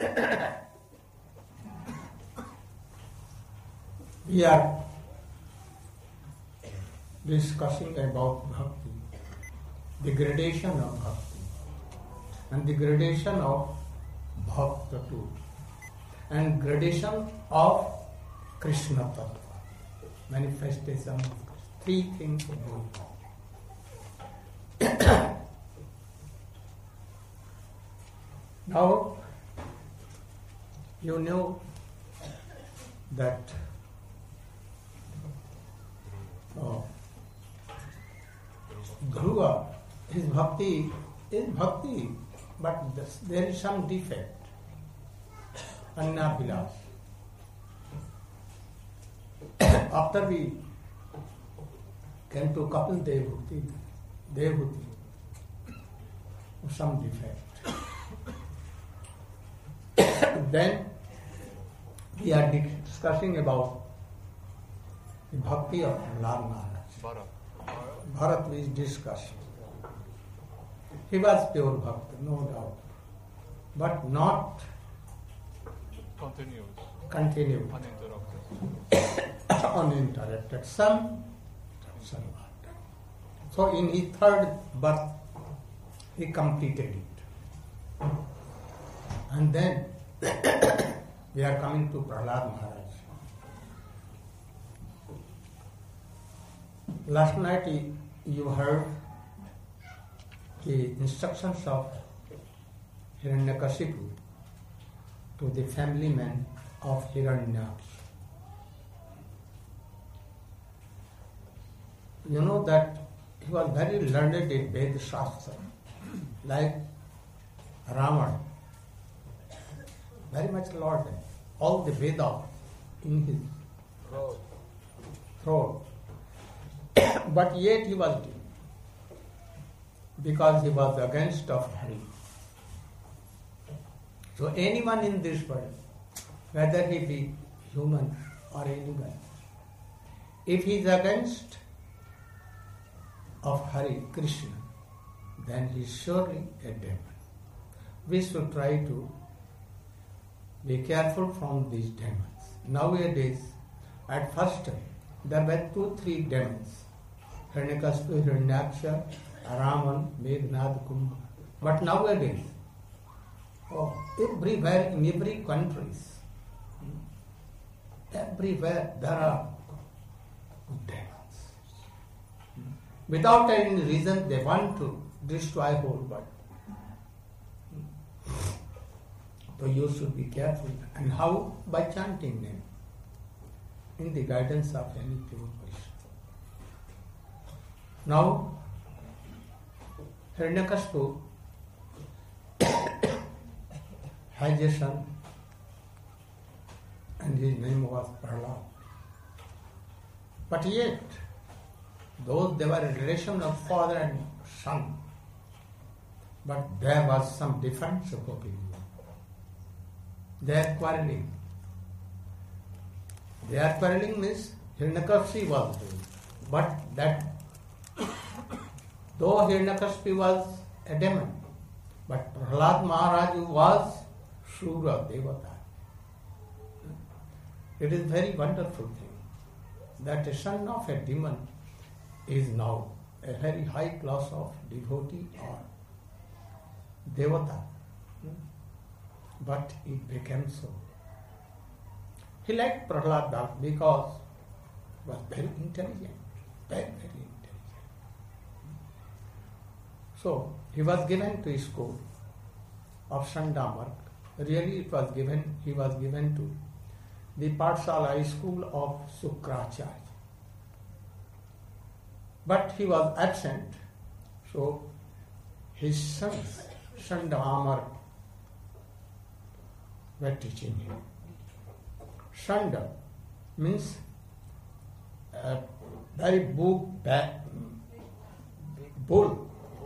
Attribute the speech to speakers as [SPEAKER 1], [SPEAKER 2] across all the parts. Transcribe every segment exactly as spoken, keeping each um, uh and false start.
[SPEAKER 1] we are discussing about bhakti, the gradation of bhakti, and the gradation of bhakta too, and gradation of Krishna Tattva, manifestation of Krishna. Three things going on. Now, you know that oh, Dhruva, his bhakti is bhakti, but this, there is some defect. Anna Vilas. After we came to Kapil Devhuti, Devhuti, some defect. Then we are discussing about the bhakti of Lal Maharaj.
[SPEAKER 2] Bharat.
[SPEAKER 1] Bharat we discussing. He was pure bhakti, no doubt, but not
[SPEAKER 2] Continues.
[SPEAKER 1] continued,
[SPEAKER 2] Uninterrupted.
[SPEAKER 1] uninterrupted. Some, some not. So in his third birth, he completed it. And then we are coming to Prahlad Maharaj. Last night you- you heard the instructions of Hiranyakashipu to the family man of Hiranyaksha. You know that he was very learned in Veda Shastra, like Ravana, very much learned. All the Veda in his throat. But yet he was, because he was against of Hari. So anyone in this world, whether he be human or animal, if he is against of Hari, Krishna, then he is surely a demon. We should try to be careful from these demons. Nowadays, at first time, there were two, three demons. Hiranyakashipu, Hiranyaksha, Raman, Meghnad, Kumbha. But nowadays, oh, everywhere, in every countries, everywhere there are demons. Without any reason, they want to destroy whole world. So you should be careful. And how? By chanting name, in the guidance of any pure Krishna. Now, Hiranyakashipu has a son, and his name was Prahlad. But yet, though they were a relation of father and son, but there was some difference of opinion. They are quarreling. They are quarreling means Hiranyakashipu was doing. But that, though Hiranyakashipu was a demon, but Prahlad Maharaj was Shura Devata. It is very wonderful thing that a son of a demon is now a very high class of devotee or Devata. But it became so. He liked Prahlad Das because he was very intelligent, very, very intelligent. So he was given to a school of Sandamark. Really it was given, he was given to the Pathshala school of Sukracharya. But he was absent, so his sons, Sandamark, were teaching him. Shanda means a very big back, bull.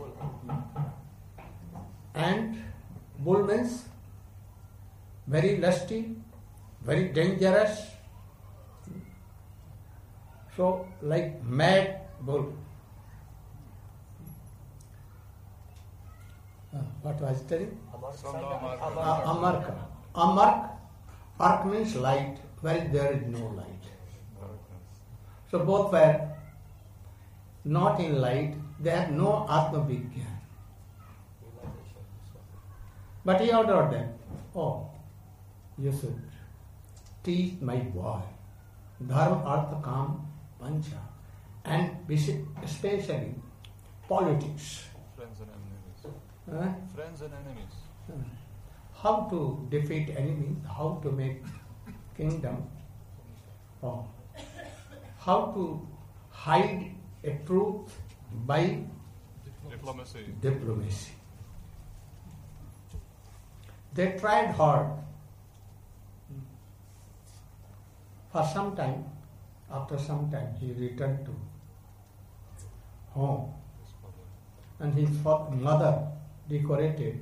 [SPEAKER 1] And bull means very lusty, very dangerous. So like mad bull. Uh, what was it?
[SPEAKER 2] Sanda Amarka.
[SPEAKER 1] Uh, Amarka. Amark, ark means light, where there is no light.
[SPEAKER 2] Darkness.
[SPEAKER 1] So both were not in light, they had no Atma Vigyan. But he ordered them, oh, you should teach my boy Dharma, Artha, Kam, Pancha, and especially politics.
[SPEAKER 2] Friends and enemies.
[SPEAKER 1] Huh?
[SPEAKER 2] Friends and enemies.
[SPEAKER 1] How to defeat enemy, how to make kingdom, oh, how to hide a truth by
[SPEAKER 2] Diplomacy.
[SPEAKER 1] diplomacy. They tried hard. For some time, after some time, he returned to home, and his fa- mother decorated,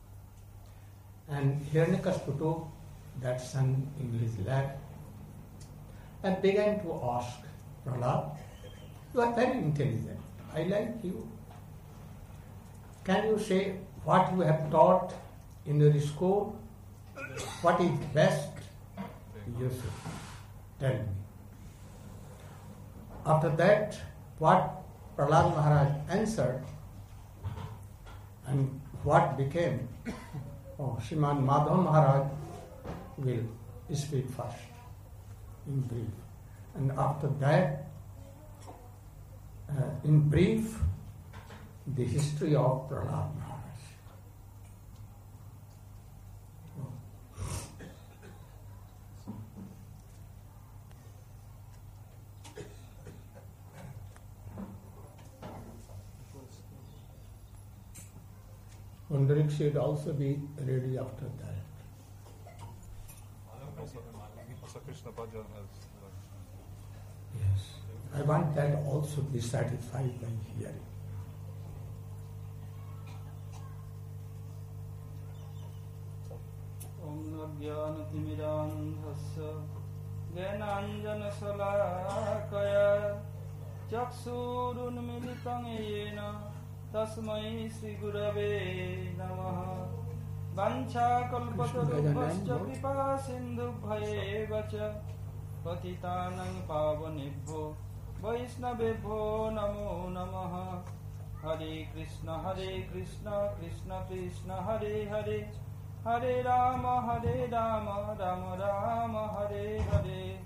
[SPEAKER 1] and Hiranyakashipu took that son in his lap and began to ask, Prahlad, you are very intelligent. I like you. Can you say what you have taught in your school? What is best? You should tell me. After that, what Prahlad Maharaj answered and what became, oh, Sriman Madhav Maharaj will speak first in brief. And after that, uh, in brief, the history of Prahlad Maharaj. Pundrik should also be ready after that.
[SPEAKER 2] Also, also Krishna Bhajan has.
[SPEAKER 1] Yes. I want that also to be satisfied by hearing.
[SPEAKER 3] Om Jnanatimirandhasya Jnananjanasalakaya Chaksurunmilitam yena Tasmai Sri Gurave Namaha Vancha kalpatarubhascha kripa sindhubhayeva cha Patitanang pavanebhyo Vaishnavebhyo namo namaha Hare Krishna Hare Krishna Krishna Krishna Hare Hare Hare Rama Hare Rama Rama Rama Hare Hare.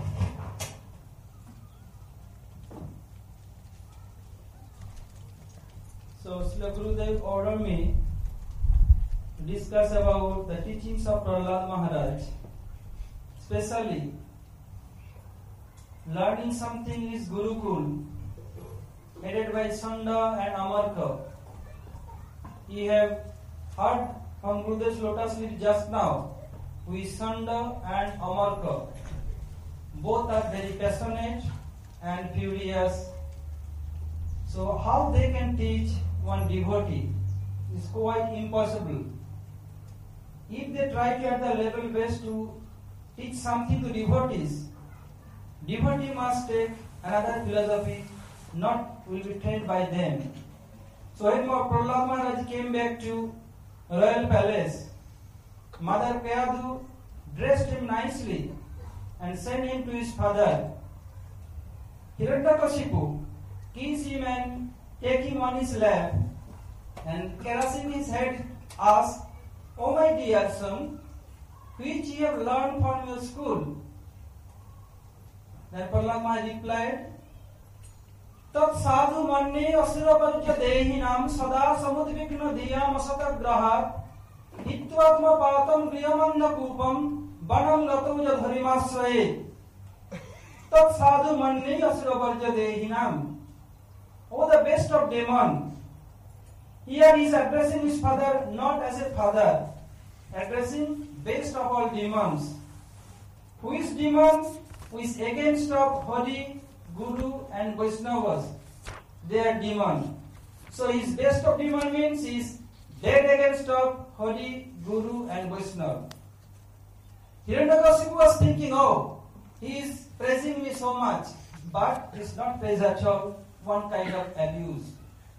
[SPEAKER 3] So Srila Gurudev ordered me to discuss about the teachings of Prahlad Maharaj, especially learning something is Gurukul, headed by Sanda and Amarka. You have heard from Gurudev's lotus feet just now with Sanda and Amarka. Both are very passionate and furious. So how they can teach one devotee is quite impossible. If they try to at the level best to teach something to devotees, devotee must take another philosophy, not will be trained by them. So when Prahlad Maharaj came back to royal palace, Mother Kayadu dressed him nicely and sent him to his father. Hiranyakashipu kissed him and take him on his lap, and caressing his head asked, "O my dear son, which you have learned from your school?" Then Prahlad Maharaj replied, Tat sadhu manne asuraparja dehinam sada samudvikna diyam asatagrahat hitvatma patam griyamanda kupam banam latuja dharimasraye. Tat sadhu manne asuraparja dehinam. Oh, the best of demon. Here he is addressing his father not as a father, addressing best of all demons. Who is demon? Who is against of Hari, Guru and Vaishnavas. They are demon. So his best of demon means he is dead against of Hari, Guru and Vaishnava. Hiranyakashipu was thinking, oh, he is praising me so much, but it's not praise at all, one kind of abuse.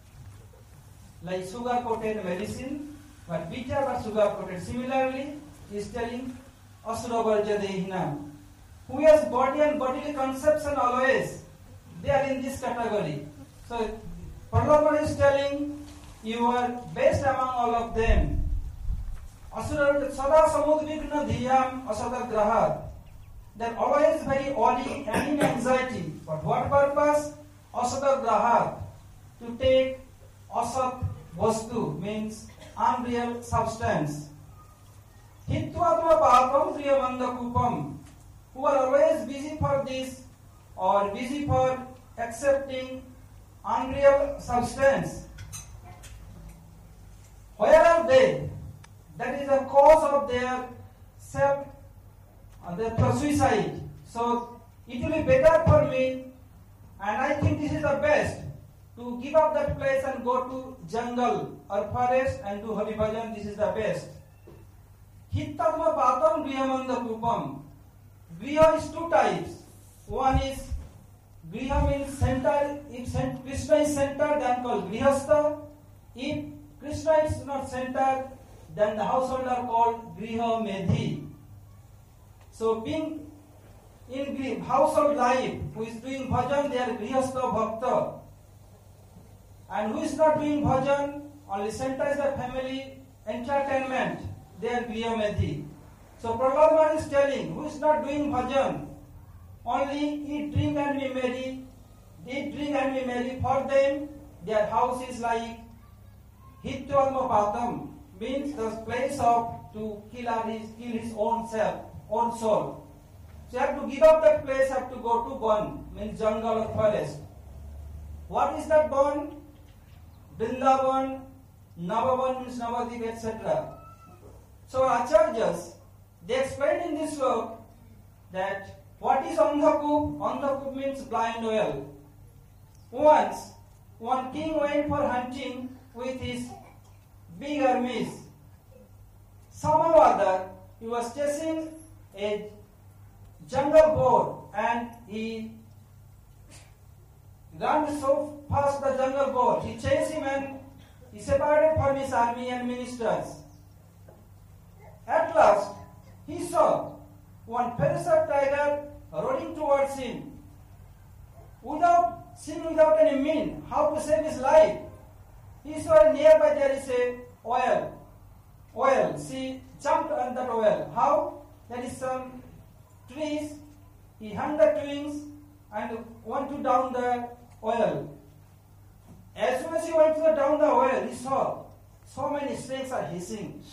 [SPEAKER 3] Like sugar-coated medicine, but bitter but sugar-coated. Similarly, is telling Asura Varja Dehinam. Who has body and bodily conception always, they are in this category. So Prahlad is telling, you are best among all of them. Asura Sada Samudvigna Dhyam Asada Grahat. They are always very worried and in anxiety. For what purpose? Asada Grahat. To take asat vastu, means unreal substance. Hitvatma Papam Priyamanda Kupam. Who are always busy for this or busy for accepting unreal substance. Where are they? That is the cause of their self, uh, their suicide. So it will be better for me, and I think this is the best, to give up that place and go to jungle or forest and do Hari Bhajan. This is the best. Hittatma Patam Griyamanda Kupam. Griha is two types. One is Griha means center. If Krishna is centered, then called Grihastha. If Krishna is not centered, then the household are called Griha Medhi. So being in household life, who is doing bhajan, they are Grihastha Bhakta. And who is not doing bhajan, only centers the family entertainment, they are Griha Medhi. So Prahlad is telling, who is not doing bhajan, only eat, drink and be merry, eat, drink and be merry. For them, their house is like Hitvalma Patam, means the place of to kill his, kill his own self, own soul. So you have to give up that place, have to go to Ban, means jungle or forest. What is that Ban? Vrindavan, Navavan means Navadip, et cetera. So Acharyas, they explained in this work that what is Andhakup? Andhakup means blind well. Once, one king went for hunting with his big armies. Somehow or other, he was chasing a jungle boar and he ran so fast the jungle boar. He chased him and he separated from his army and ministers. At last, he saw one ferocious tiger running towards him. Without seeing, without any mean, how to save his life, he saw nearby there is a oil. Oil. See, jumped on that oil. How? There is some trees. He hung the twigs and went to down the oil. As soon as he went to the down the oil, he saw so many snakes are hissing.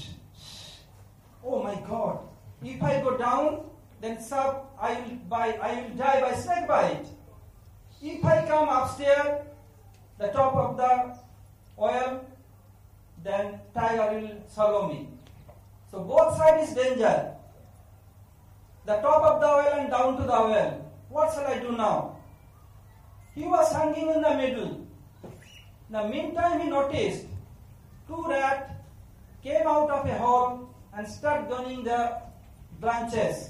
[SPEAKER 3] Oh my God! If I go down, then sir, I will by I will die by snake bite. If I come upstairs, the top of the oil, then tiger will swallow me. So both sides is danger. The top of the oil and down to the oil. What shall I do now? He was hanging in the middle. In the meantime, he noticed two rats came out of a hole and started gunning the branches.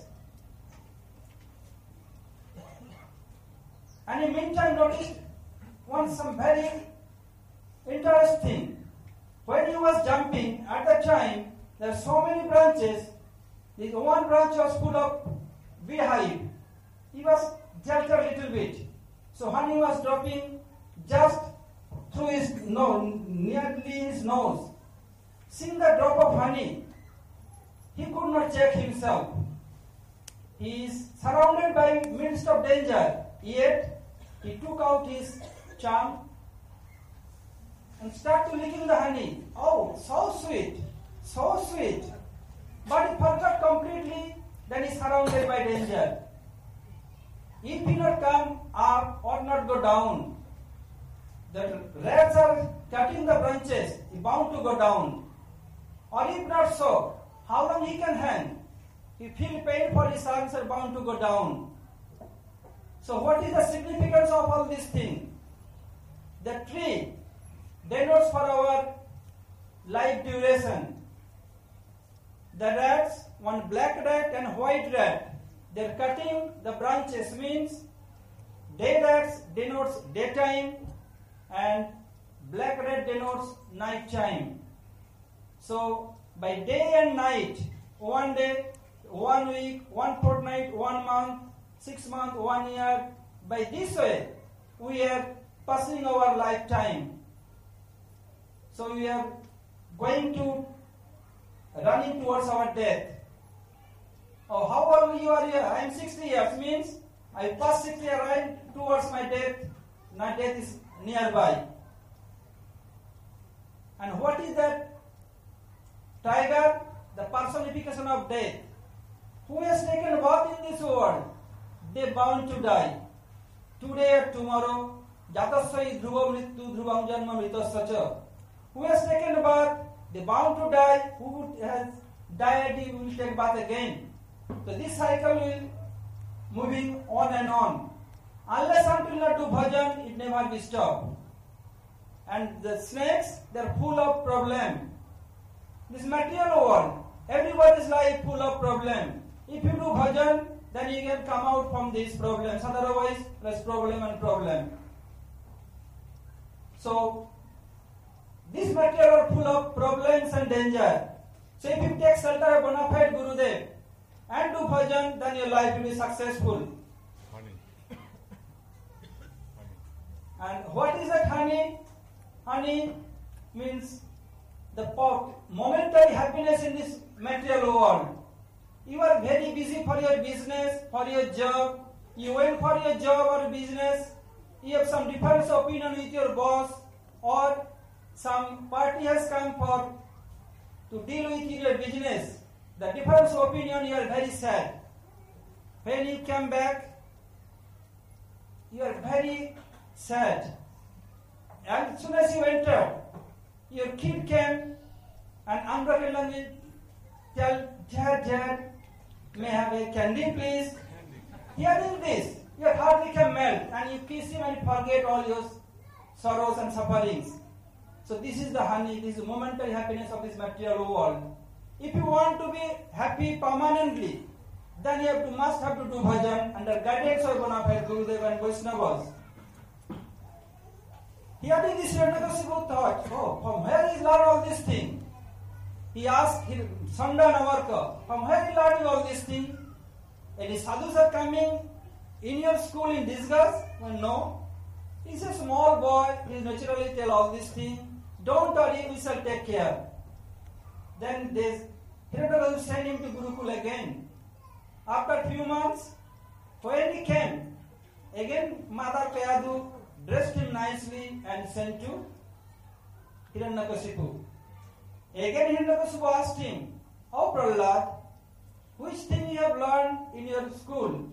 [SPEAKER 3] And in the meantime, noticed one some very interesting. When he was jumping, at the time, there are so many branches. The one branch was full of beehive. He was just a little bit. So honey was dropping just through his nose, nearly his nose. Seeing the drop of honey, he could not check himself. He is surrounded by midst of danger, yet he took out his charm and started licking the honey. Oh, so sweet, so sweet. But he forgot completely that he is surrounded by danger. If he not come up or not go down, the rats are cutting the branches, he bound to go down. Or if not so, how long he can hang? He feel pain for his arms are bound to go down. So what is the significance of all these things? The tree denotes for our life duration. The rats, one black rat and white rat, they're cutting the branches, means day rats denotes daytime and black rat denotes night time. So by day and night, one day, one week, one fortnight, one month, six months, one year. By this way, we are passing our lifetime. So we are going to running towards our death. Oh, how old you are here? I am sixty years, means I pass sixty years right towards my death. My death is nearby. And what is that? Tiger, the personification of death. Who has taken birth in this world? They bound to die. Today or tomorrow, jatasya dhruva mrityu dhruvam janma mritasya. Who has taken birth? They bound to die. Who has died, he will take birth again. So this cycle will moving on and on. Unless until not do bhajan, it never be stopped. And the snakes, they are full of problem. This material world, everybody's life full of problem. If you do bhajan, then you can come out from these problems. Otherwise, there's problem and problem. So, this material are full of problems and danger. So if you take shelter of bona fide Gurudev and do bhajan, then your life will be successful.
[SPEAKER 2] Honey.
[SPEAKER 3] And what is that honey? Honey means the momentary happiness in this material world. You are very busy for your business, for your job. You went for your job or business. You have some different opinion with your boss, or some party has come for to deal with your business. The difference of opinion, you are very sad. When you come back, you are very sad. And as soon as you enter, your kid came and unbroken language tell, Dad, Dad, may I have a candy please? Hearing this, your heart become melt and you kiss him and forget all your sorrows and sufferings. So this is the honey, this is the momentary happiness of this material world. If you want to be happy permanently, then you have to, must have to do bhajan under guidance of bona fide Gurudev and Vaishnavas. Hearing this, Hiranyakashipu thought, oh, from where is learning all this thing? He asked Sanda Navarka, from where is learning all this thing? Any sadhus are coming in your school in disguise? Well, no. He's a small boy, he naturally tell all this thing. Don't worry, we shall take care. Then this Hiranyakashipu sent him to Gurukul again. After few months, when he came, again Mother Kayadu dressed him nicely and sent to Hiranyakashipu. Again Hiranyakashipu asked him, "Oh Prahlad, which thing you have learned in your school?"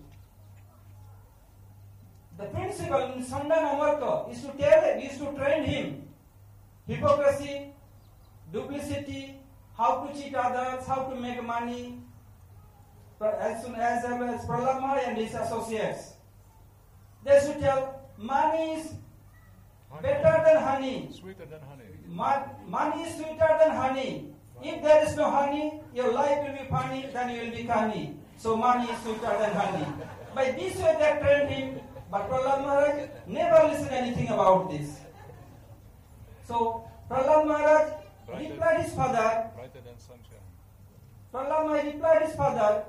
[SPEAKER 3] The principal in Sanda Namarka is to tell, is to train him hypocrisy, duplicity, how to cheat others, how to make money, as soon as, as Prahlad Maharaj and his associates. They should tell, money is better than honey.
[SPEAKER 2] Sweeter than honey.
[SPEAKER 3] Ma- money is sweeter than honey. If there is no honey, your life will be funny, then you will be canny. So money is sweeter than honey. By this way they trained him, but Prahlad Maharaj never listened anything about this. So Prahlad Maharaj
[SPEAKER 2] Brighter,
[SPEAKER 3] replied his father,
[SPEAKER 2] brighter than sunshine.
[SPEAKER 3] Prahlad Maharaj replied his father,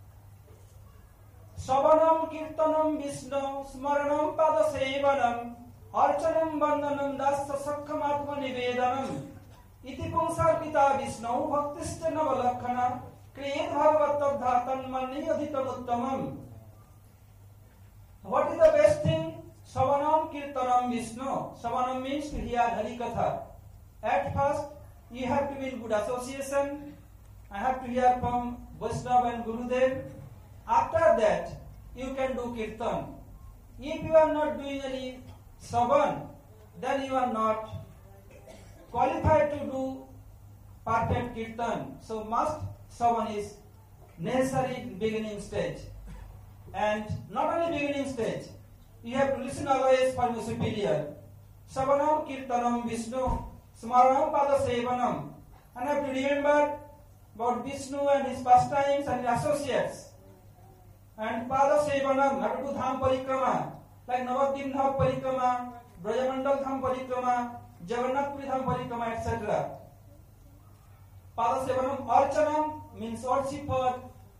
[SPEAKER 3] Savanam Kirtanam Vishnu Smaranam Pada Sevanam Archanam Bandhanam Dasa Sakham Atma Nivedanam Iti Pungsar Pita Vishnu Bhaktishta Navalakkhana Kriyet Bhagavatabdhatan Mani Adhitam Uttamam. What is the best thing? Savanam Kirtanam Vishnu. Savanam means to hear Harikatha. At first, you have to be in good association. I have to hear from Vaishnava and Gurudev. After that, you can do Kirtan. If you are not doing any Savan, then you are not qualified to do perfect Kirtan. So must Savan is necessary beginning stage. And not only beginning stage, you have to listen always from the superior. Savanam Kirtanam Vishnu Smaranam Pada Sevanam. And I have to remember about Vishnu and his pastimes and his associates. And Pada Sevanam, have to do Dham Parikrama, like Navadvip Dham Parikrama, Brajamandal Dham Parikrama, Jagannath Puri Dham Parikrama, et cetera. Pada Sevanam, Archanam, means worship for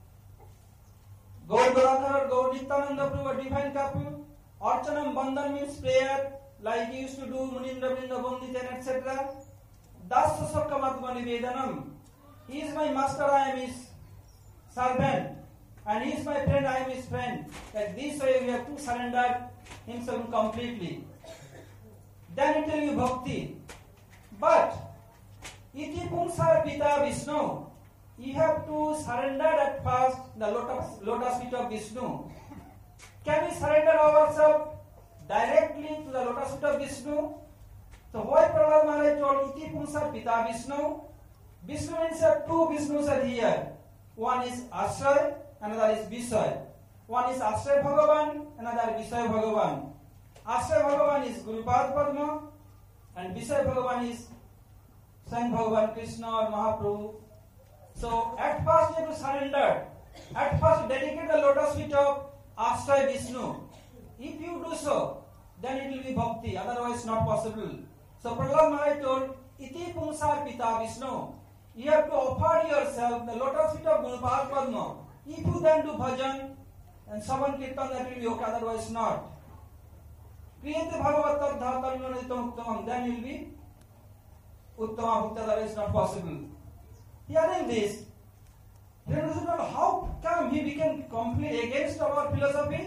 [SPEAKER 3] Gaur Garadhar, Gaur Nityananda Prabhu, or divine couple. Archanam Bandhan means prayer, like he used to do Munindra Vrinda Banditen, et cetera. Dasya Sakkamatma Nivedanam. He is my master, I am his servant. And he is my friend, I am his friend. Like this way we have to surrender himself completely. Then it will be bhakti. But iti pungsar pita Vishnu, you have to surrender at first the lotus, lotus feet of Vishnu. Can we surrender ourselves directly to the lotus feet of Vishnu? So why Prahlad Maharaj told iti pungsar pita Vishnu? Vishnu means that two Vishnus are here. One is Ashray, another is Vishay. One is Ashray Bhagavan, another Vishay Bhagavan. Ashray Bhagavan is Gurupad Padma, and Vishay Bhagavan is Saint Bhagavan Krishna or Mahaprabhu. So at first you have to surrender. At first dedicate the lotus feet of Ashray Vishnu. If you do so, then it will be bhakti, otherwise not possible. So Prahlad Maharaj told, iti pungsar pita Vishnu. You have to offer yourself the lotus feet of Gurupad Padma. If you then do bhajan and Savan Kirtan, that will be okay, otherwise not. Kriyate Bhagavatam Dhatarinonitam Uttamam, then will be Uttama Bhakti, otherwise not possible. Hearing this, he doesn't know how come he became completely against our philosophy.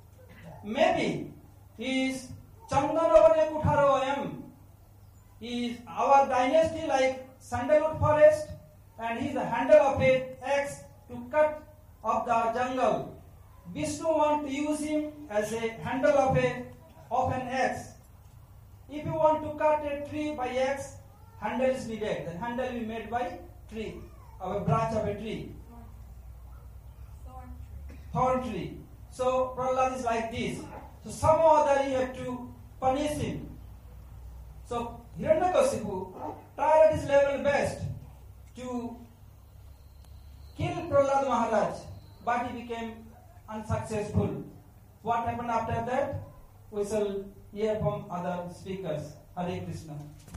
[SPEAKER 3] Maybe he is Chandaravane Kutharo Ayam. He is our dynasty like sandalwood forest, and he is the handle of an axe to cut off the jungle. Vishnu want to use him as a handle of a of an axe. If you want to cut a tree by axe, handle is needed. The handle will be made by tree, of a branch of a tree.
[SPEAKER 4] Thorn tree.
[SPEAKER 3] Thorn tree. So Prahlad is like this. So somehow or other you have to punish him. So Hiranyakasipu tried at his level best to kill Prahlad Maharaj, but he became unsuccessful. What happened after that? We shall hear from other speakers. Hare Krishna.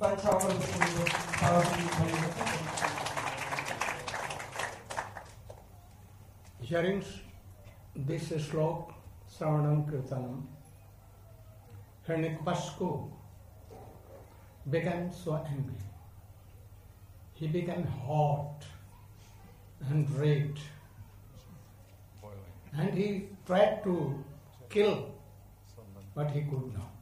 [SPEAKER 1] Hearing this slok, Sravanam Kirtanam, Hiranyakasipu became so angry. He became hot and red,
[SPEAKER 2] Boiling.
[SPEAKER 1] and he tried to kill,
[SPEAKER 2] Someone.
[SPEAKER 1] but he could not.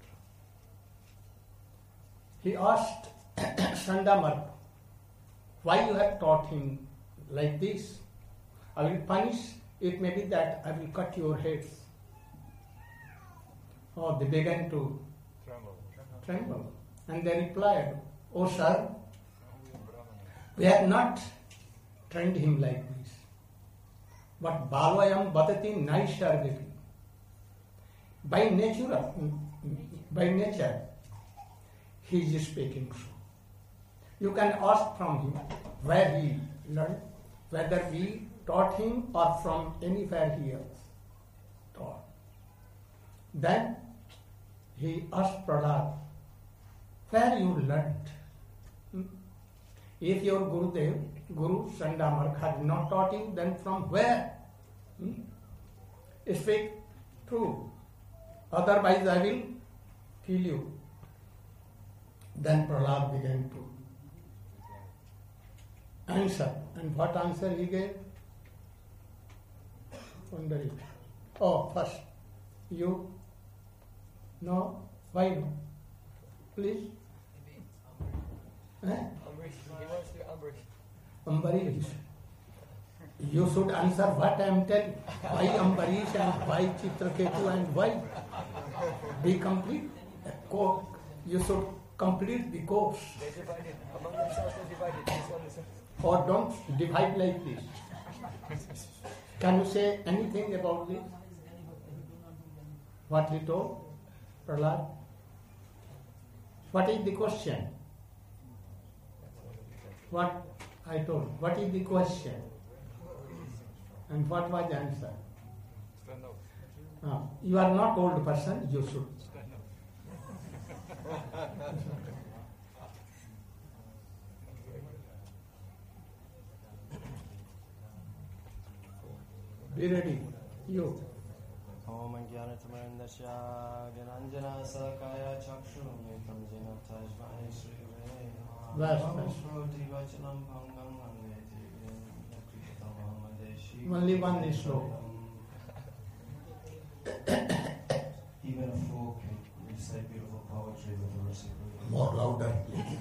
[SPEAKER 1] He asked Sandamark, why you have taught him like this? I will punish, it may be that I will cut your heads. Oh, they began to
[SPEAKER 2] Tremble.
[SPEAKER 1] tremble. And they replied, oh sir, we have not trained him like this. But Balayam Batati Naishargati. By nature, by nature, he is speaking true. You can ask from him where he learned, whether we taught him or from anywhere he else taught. Then he asked Prahlad, where you learnt? Hmm? If your Gurudev, Guru Sandamark had not taught you, then from where? Hmm? Speak true. Otherwise I will kill you. Then Prahlad began to answer. And what answer he gave? Wondering. Oh, first, you? No? Why no? Please? Eh?
[SPEAKER 5] He wants to Ambarish.
[SPEAKER 1] Ambarish. You should answer what I am telling. Why Ambarish and why Chitraketu and why? Be complete. Co- you should complete the course.
[SPEAKER 5] They're divided. Among themselves they're divided. This one is a...
[SPEAKER 1] Or don't divide like this. Can you say anything about this? What he told? Prahlad? What is the question? What I told. What is the question? And what was the answer?
[SPEAKER 2] Stand up.
[SPEAKER 1] Ah, you are not old person, you should.
[SPEAKER 2] Stand up.
[SPEAKER 1] Be ready. You.
[SPEAKER 6] Om Jnanatamandasya Gyananjana Salakaya Chakshurumritam Jena Tajmai Sri
[SPEAKER 1] Last verse. Only one is slow.
[SPEAKER 6] Even a fool can recite beautiful poetry with a reciprocal.
[SPEAKER 1] More louder, please.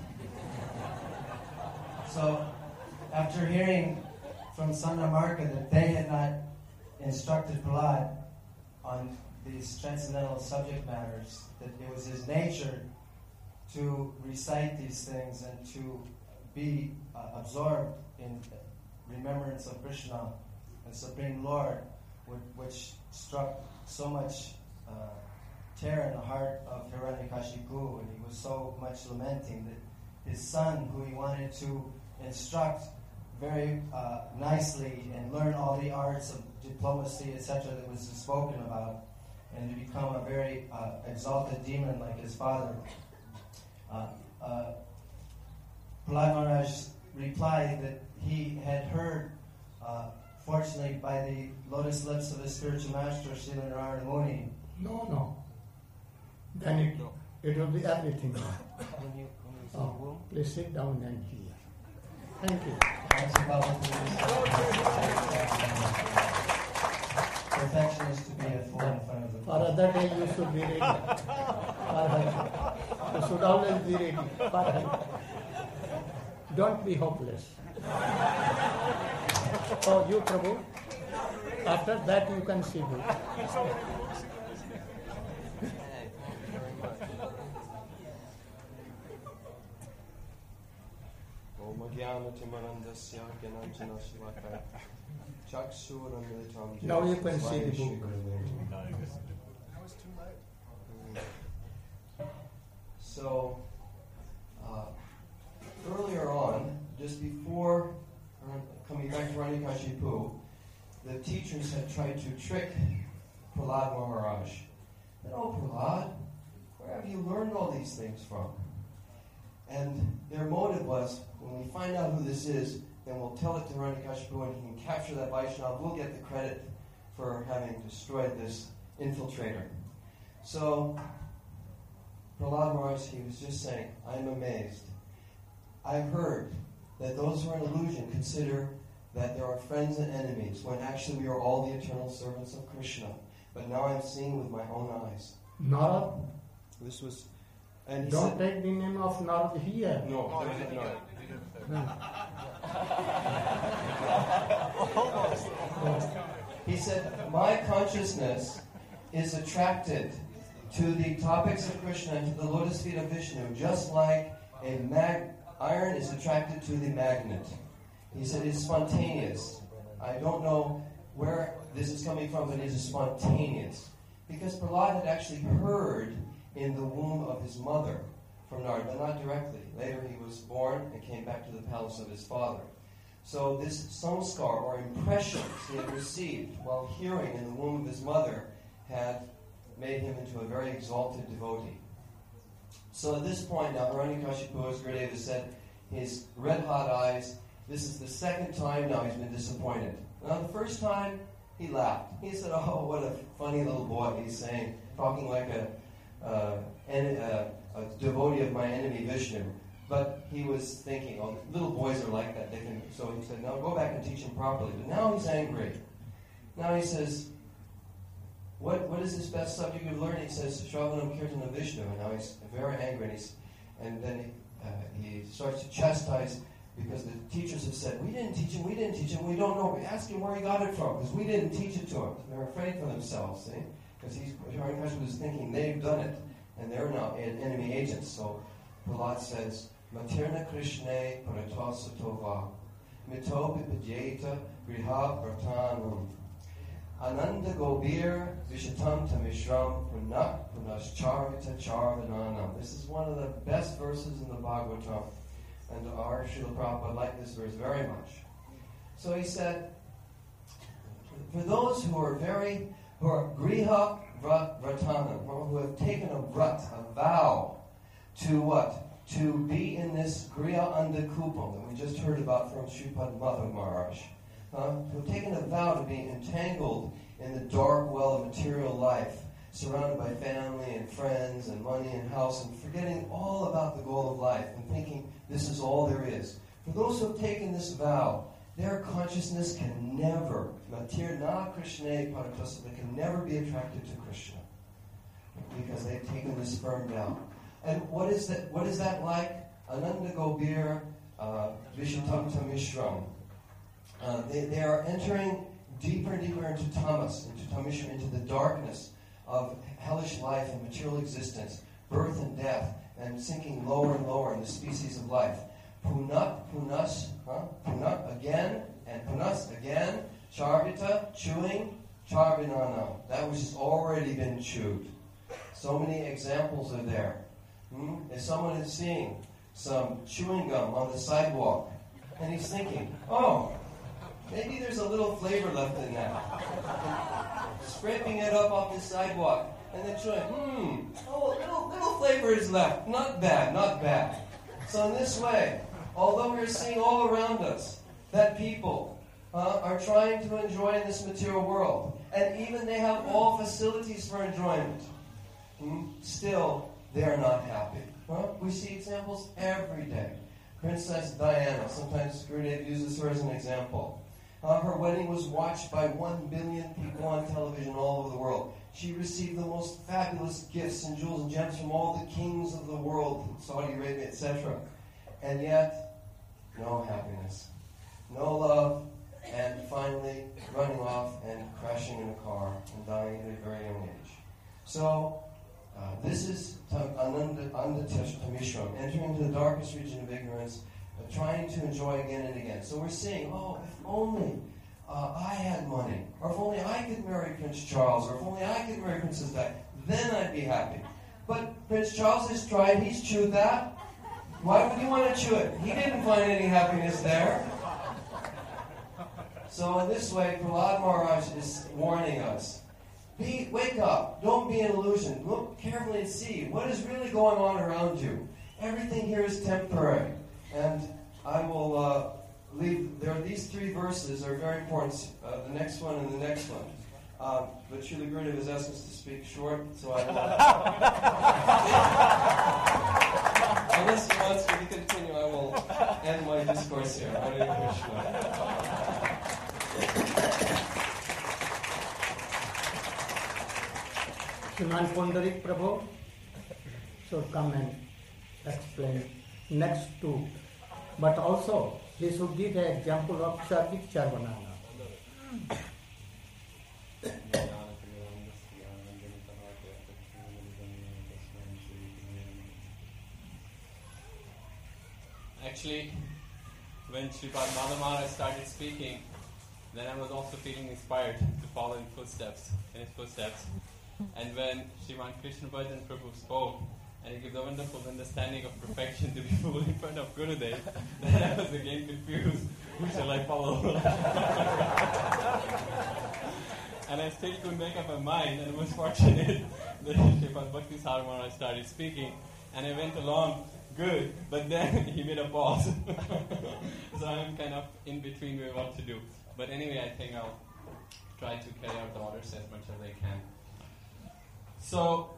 [SPEAKER 6] So, after hearing from Sandamarka that they had not instructed Prahlad on these transcendental subject matters, that it was his nature to recite these things and to be uh, absorbed in remembrance of Krishna, the Supreme Lord, which, which struck so much uh, terror in the heart of Hiranyakashipu, and he was so much lamenting that his son, who he wanted to instruct very uh, nicely and learn all the arts of diplomacy, et cetera, that was spoken about, and to become a very uh, exalted demon like his father. Uh, uh, Prahlad Maharaj replied that he had heard, uh, fortunately, by the lotus lips of his spiritual master, Srila Narayana Muni.
[SPEAKER 1] No, no. Then it, it will be everything.
[SPEAKER 6] When you, when you say
[SPEAKER 1] Oh,
[SPEAKER 6] womb,
[SPEAKER 1] please sit down and hear. Thank you.
[SPEAKER 6] perfection is to be a fool in front of the
[SPEAKER 1] For other day you should be ready. For her. You should always be ready. For her. Don't be hopeless. Oh, you Prabhu. After that you can see me. Now you can see the book.
[SPEAKER 6] So, uh, earlier on, just before uh, coming back to Hiranyakashipu, the teachers had tried to trick Prahlad Maharaj. And, oh, Prahlad, where have you learned all these things from? And their motive was, when we find out who this is, then we'll tell it to Hiranyakashipu and he can capture that Vaishnava. We'll get the credit for having destroyed this infiltrator. So, Prahlad Maharaj, he was just saying, I'm amazed. I've heard that those who are in illusion consider that there are friends and enemies, when actually we are all the eternal servants of Krishna. But now I'm seeing with my own eyes.
[SPEAKER 1] Narad?
[SPEAKER 6] This was... And he
[SPEAKER 1] Don't
[SPEAKER 6] said,
[SPEAKER 1] take the name of Narad here.
[SPEAKER 6] No, there was no.
[SPEAKER 1] No.
[SPEAKER 6] He said, my consciousness is attracted to the topics of Krishna and to the lotus feet of Vishnu, just like a mag- iron is attracted to the magnet. He said it's spontaneous. I don't know where this is coming from, but it is spontaneous. Because Prahlad had actually heard in the womb of his mother from Narad, but not directly. Later he was born and came back to the palace of his father. So this samskar, or impressions he had received while hearing in the womb of his mother, had made him into a very exalted devotee. So at this point now, Hiranyakashipu, as Gurudeva said, his red-hot eyes, this is the second time now he's been disappointed. Now the first time, he laughed. He said, oh, what a funny little boy, he's saying, talking like a, uh, en- uh, a devotee of my enemy Vishnu. But he was thinking, oh, little boys are like that. They can. So he said, no, go back and teach him properly. But now he's angry. Now he says, what what is this best subject you've learned? He says, Shravanam Kirtanam Vishnu. And now he's very angry. And, he's, and then he, uh, he starts to chastise because the teachers have said, we didn't teach him, we didn't teach him, we don't know. We ask him where he got it from because we didn't teach it to him. They're afraid for themselves, see? Because he's Hiranyakashipu was thinking they've done it. And they're now enemy agents. So Prahlad says, Materna Krishna Parata Satova Mito Pipajeta Griha Pratanam Ananda Gobir Vishatam Tamishram Pranak Pranashcharita Charvananam. This is one of the best verses in the Bhagavatam. And our Srila Prabhupada liked this verse very much. So he said, for those who are very, who are Griha Vratanam, who have taken a vrat, a vow, to what? To be in this Griha Andakupam that we just heard about from Sripad Madhav Maharaj. uh, who have taken a vow to be entangled in the dark well of material life, surrounded by family and friends and money and house, and forgetting all about the goal of life and thinking this is all there is. For those who have taken this vow, their consciousness can never, matir na Krishna paratasa, they can never be attracted to Krishna because they've taken this firm vow. And what is that? What is that like? Ananda Gobir, uh, Vishutamta Mishram. Uh, they, they are entering deeper and deeper into tamas, into tamishram, into the darkness of hellish life and material existence, birth and death, and sinking lower and lower in the species of life. Punat, punas, huh? Punat again, and punas again, charvita, chewing, charvinana, that which has already been chewed. So many examples are there. Hmm? If someone is seeing some chewing gum on the sidewalk, and he's thinking, oh, maybe there's a little flavor left in that. Scraping it up off the sidewalk, and then chewing, hmm, oh, little, little flavor is left. Not bad, not bad. So in this way, although we're seeing all around us that people uh, are trying to enjoy in this material world, and even they have all facilities for enjoyment, hmm, still they are not happy. Huh? We see examples every day. Princess Diana, sometimes Gurudev uses her as an example. Uh, her wedding was watched by one billion people on television all over the world. She received the most fabulous gifts and jewels and gems from all the kings of the world, Saudi Arabia, et cetera. And yet, no happiness, no love, and finally running off and crashing in a car and dying at a very young age. So, uh, this is Ananda Tamishram, entering into the darkest region of ignorance, uh, trying to enjoy again and again. So we're seeing, oh, if only uh, I had money, or if only I could marry Prince Charles, or if only I could marry Princess Di, then I'd be happy. But Prince Charles has tried, he's chewed that. Why would you want to chew it? He didn't find any happiness there. So in this way, Prahlad Maharaj is warning us. Be, wake up. Don't be an illusion. Look carefully and see what is really going on around you. Everything here is temporary. And I will uh, leave, there are these three verses are very important. Uh, the next one and the next one. Uh, but Srila Gurudev has asked us to speak short, so I will... Unless he wants me to continue, I will end my discourse here. Hare Krishna.
[SPEAKER 1] Shriman Pundarik Prabhu should come and explain next two. But also, he should give an example of Charvik Charvanana.
[SPEAKER 7] Actually, when Sripad Madha Maharaj started speaking, then I was also feeling inspired to follow in footsteps, in his footsteps. And when Sriman Krishna Bhajan Prabhu spoke, and he gave a wonderful understanding of perfection to be full in front of Gurudev, then I was again confused. Who shall I follow? And I still couldn't make up my mind, and I was fortunate that Sripad Bhakti Sar Maharaj started speaking, and I went along good, but then he made a pause. So I'm kind of in between with what to do. But anyway, I think I'll try to carry out the orders as much as I can. So,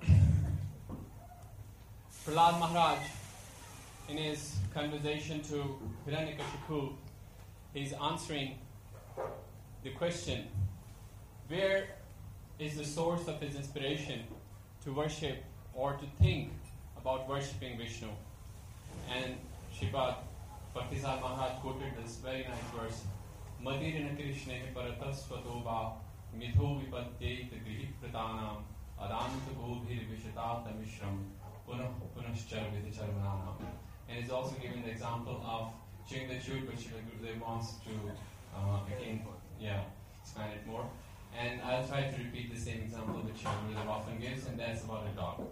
[SPEAKER 7] Prahlad Maharaj, in his conversation to Hiranyakashipu, he's answering the question, where is the source of his inspiration to worship or to think about worshipping Vishnu? And Sripad Bhaktisar Maharaj quoted this very nice verse, Madirina Krishna Paratasvatova Midho Vipatyet Grihi Pratanam Adanta Bodhir Vishatata Mishram Punah Punaschar Vidicharmananam. And he's also given the example of chewing the chewed, but Srila Gurudev wants to uh, again, yeah, expand it more. And I'll try to repeat the same example which Srila Gurudev often gives, and that's about a dog.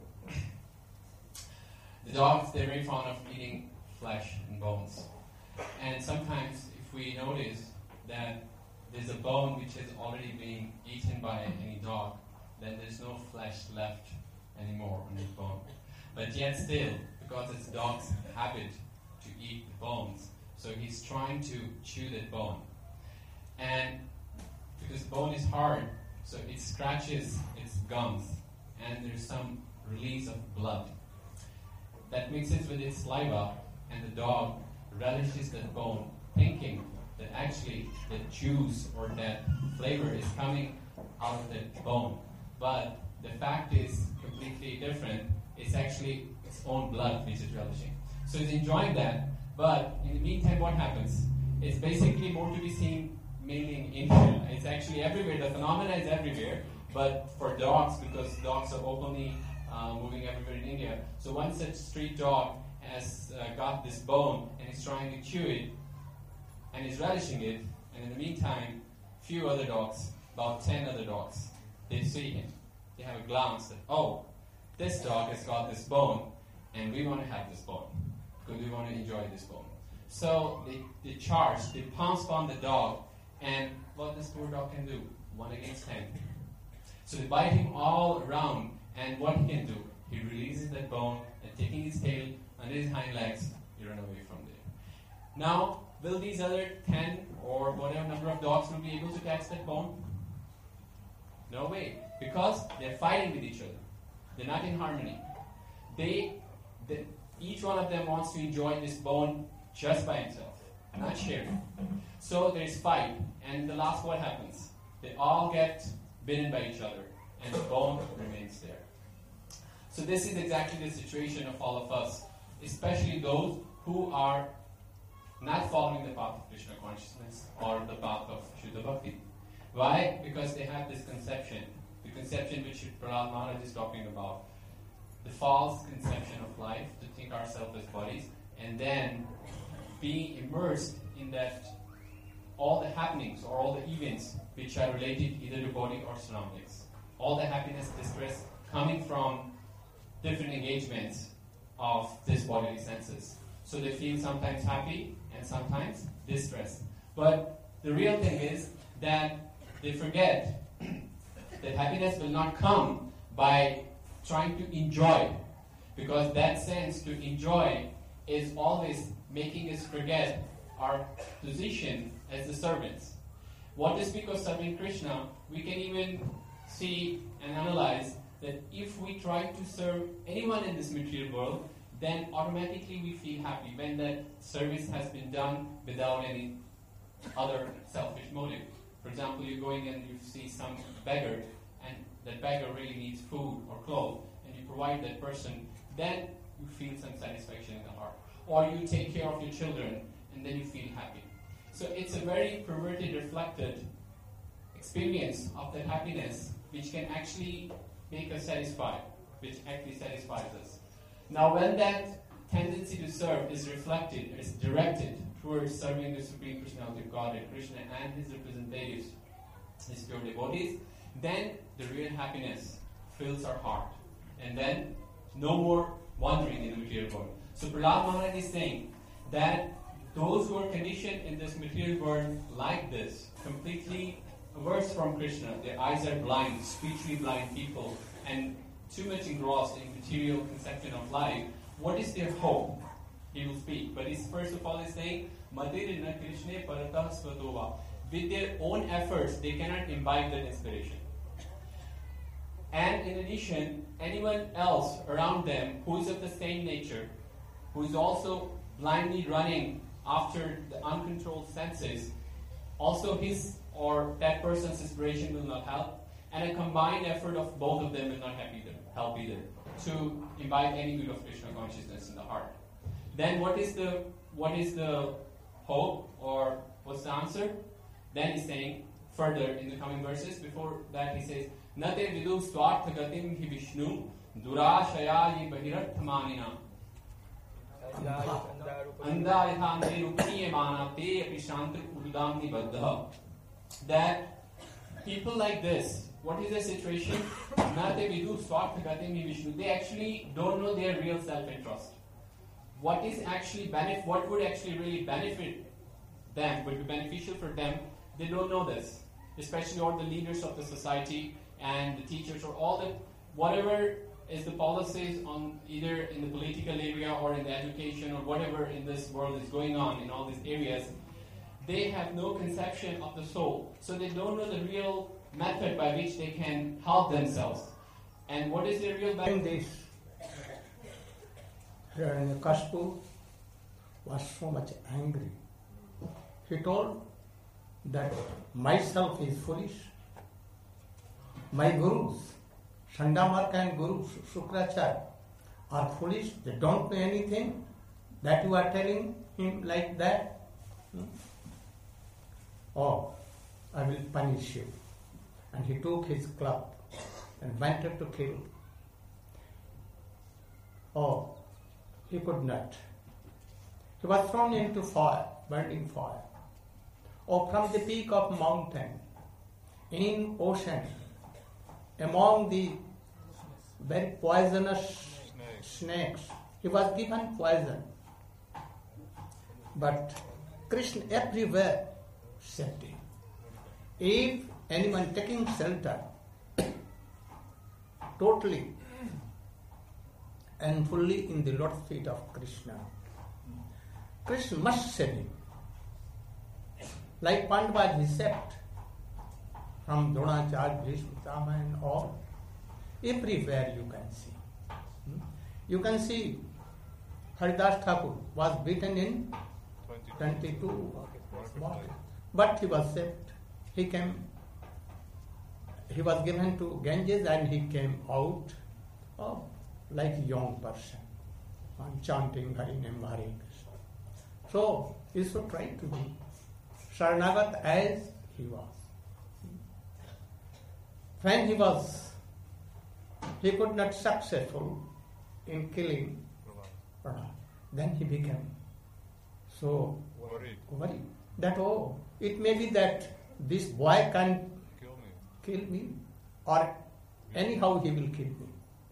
[SPEAKER 7] The dogs, they're very fond of eating flesh and bones. And sometimes if we notice that there's a bone which has already been eaten by any dog, then there's no flesh left anymore on this bone. But yet still, because it's the dog's habit to eat the bones, so he's trying to chew that bone. and because bone is hard, so it scratches its gums, and there's some release of blood that mixes with its saliva, and the dog relishes that bone, thinking that actually the juice or that flavor is coming out of that bone. But the fact is completely different. It's actually its own blood which is relishing. So it's enjoying that, but in the meantime, what happens? It's basically more to be seen mainly in India. It's actually everywhere. The phenomena is everywhere, but for dogs, because dogs are openly uh, moving everywhere in India. So one such street dog has uh, got this bone and is trying to chew it and is relishing it, and in the meantime, few other dogs, about ten other dogs, they see him. They have a glance that, oh, this dog has got this bone, and we want to have this bone, because we want to enjoy this bone. So they, they charge, they pounce upon the dog, and what this poor dog can do? One against ten. So they bite him all around, and what he can do? He releases that bone, and taking his tail under his hind legs, he run away from there. Now, will these other ten or whatever number of dogs will be able to catch that bone? No way, because they're fighting with each other. They're not in harmony. They, they, each one of them wants to enjoy this bone just by himself, not sharing. So there's fight, and the last what happens? They all get bitten by each other, and the bone remains there. So this is exactly the situation of all of us, especially those who are not following the path of Krishna consciousness or the path of Shuddha Bhakti. Why? Because they have this conception, the conception which Prahlad Maharaj is talking about, the false conception of life, to think ourselves as bodies, and then being immersed in that all the happenings or all the events which are related either to body or surroundings. All the happiness, distress coming from different engagements of this bodily senses. So they feel sometimes happy and sometimes distressed. But the real thing is that they forget that happiness will not come by trying to enjoy, because that sense to enjoy is always making us forget our position as the servants. What is because serving Krishna, we can even see and analyze that if we try to serve anyone in this material world, then automatically we feel happy when that service has been done without any other selfish motive. For example, you're going and you see some beggar, and that beggar really needs food or clothes, and you provide that person, then you feel some satisfaction in the heart. Or you take care of your children, and then you feel happy. So it's a very perverted, reflected experience of that happiness, which can actually make us satisfied, which actually satisfies us. Now, when that tendency to serve is reflected, is directed towards serving the Supreme Personality of Godhead, Krishna and his representatives, his pure devotees, then the real happiness fills our heart. And then no more wandering in the material world. So Prahlad Maharaj is saying that those who are conditioned in this material world like this, completely averse from Krishna, their eyes are blind, spiritually blind people, and too much engrossed in material conception of life, what is their hope? He will speak. But he's first of all is saying, Madirina Krishna Paratah Svatova. With their own efforts, they cannot imbibe that inspiration. And in addition, anyone else around them who is of the same nature, who is also blindly running after the uncontrolled senses, also his or that person's inspiration will not help, and a combined effort of both of them will not help either, help either to imbibe any good of Krishna consciousness in the heart. Then what is the what is the hope, or what's the answer? Then he's saying further in the coming verses. Before that he says, Nate vidu swartha gatim hi Vishnu durashayayi bahiratthamanina anda yathandhe rupniyamana te api shantir udamni baddha. That people like this, what is their situation? Nate vidu swartha gatim hi Vishnu. They actually don't know their real self-interest. What is actually benefit? What would actually really benefit them? Would be beneficial for them? They don't know this. Especially all the leaders of the society and the teachers, or all the whatever is the policies on either in the political area or in the education or whatever in this world is going on in all these areas. they have no conception of the soul. So they don't know the real method by which they can help themselves. And what is the real
[SPEAKER 1] In
[SPEAKER 7] method?
[SPEAKER 1] this, Hiranyakashipu was so much angry. He told that myself is foolish. My gurus, Chandamarka and Guru Shukracharya, are foolish. They don't know anything. That you are telling him like that? Hmm? Oh, I will punish you. And he took his club and wanted to kill. Oh, he could not. He was thrown into fire, burning fire. Oh, from the peak of mountain, in ocean, among the very poisonous snakes, he was given poison. But Krishna everywhere saved him. If anyone taking shelter totally and fully in the lotus feet of Krishna, Krishna must save him. Like Pandavas, he saved from Dronacharya, Bhishma, Pitama and all. Everywhere you can see. Hmm? You can see Haridas Thakur was beaten in twenty-two market. But he was saved. He came, he was given to Ganges and he came out oh, like a young person, chanting Hari Name, Hare Krishna. So, he should try to be Sharanagat as he was. When he was, he could not successful in killing Prahlad. Then he became so
[SPEAKER 2] Worried.
[SPEAKER 1] worried that, oh, it may be that this boy can
[SPEAKER 2] Kill me.
[SPEAKER 1] kill me or anyhow he will kill me.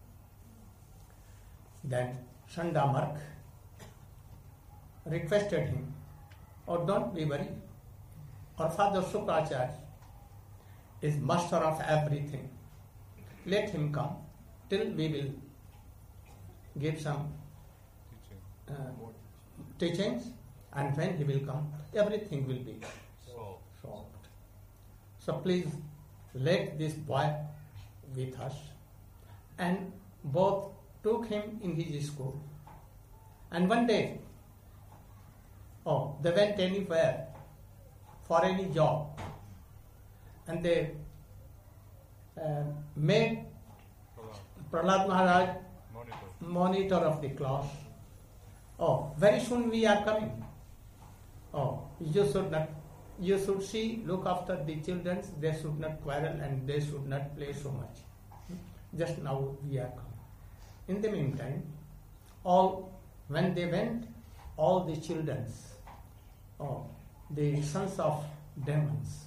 [SPEAKER 1] Then Chandamark requested him, oh, don't be worried. Our father Shukracharya is master of everything. Let him come till we will give some
[SPEAKER 2] Teaching.
[SPEAKER 1] uh, teachings, and when he will come, everything will be
[SPEAKER 2] Solved.
[SPEAKER 1] solved. So please let this boy with us. And both took him in his school. And one day, oh, they went anywhere for any job. And they uh, made
[SPEAKER 2] Prahlad.
[SPEAKER 1] Prahlad Maharaj
[SPEAKER 2] Monitor.
[SPEAKER 1] monitor of the class. Oh, very soon we are coming. Oh, you should not, you should see, look after the children, they should not quarrel and they should not play so much. Just now we are coming. In the meantime, all, when they went, all the children, oh, the sons of demons,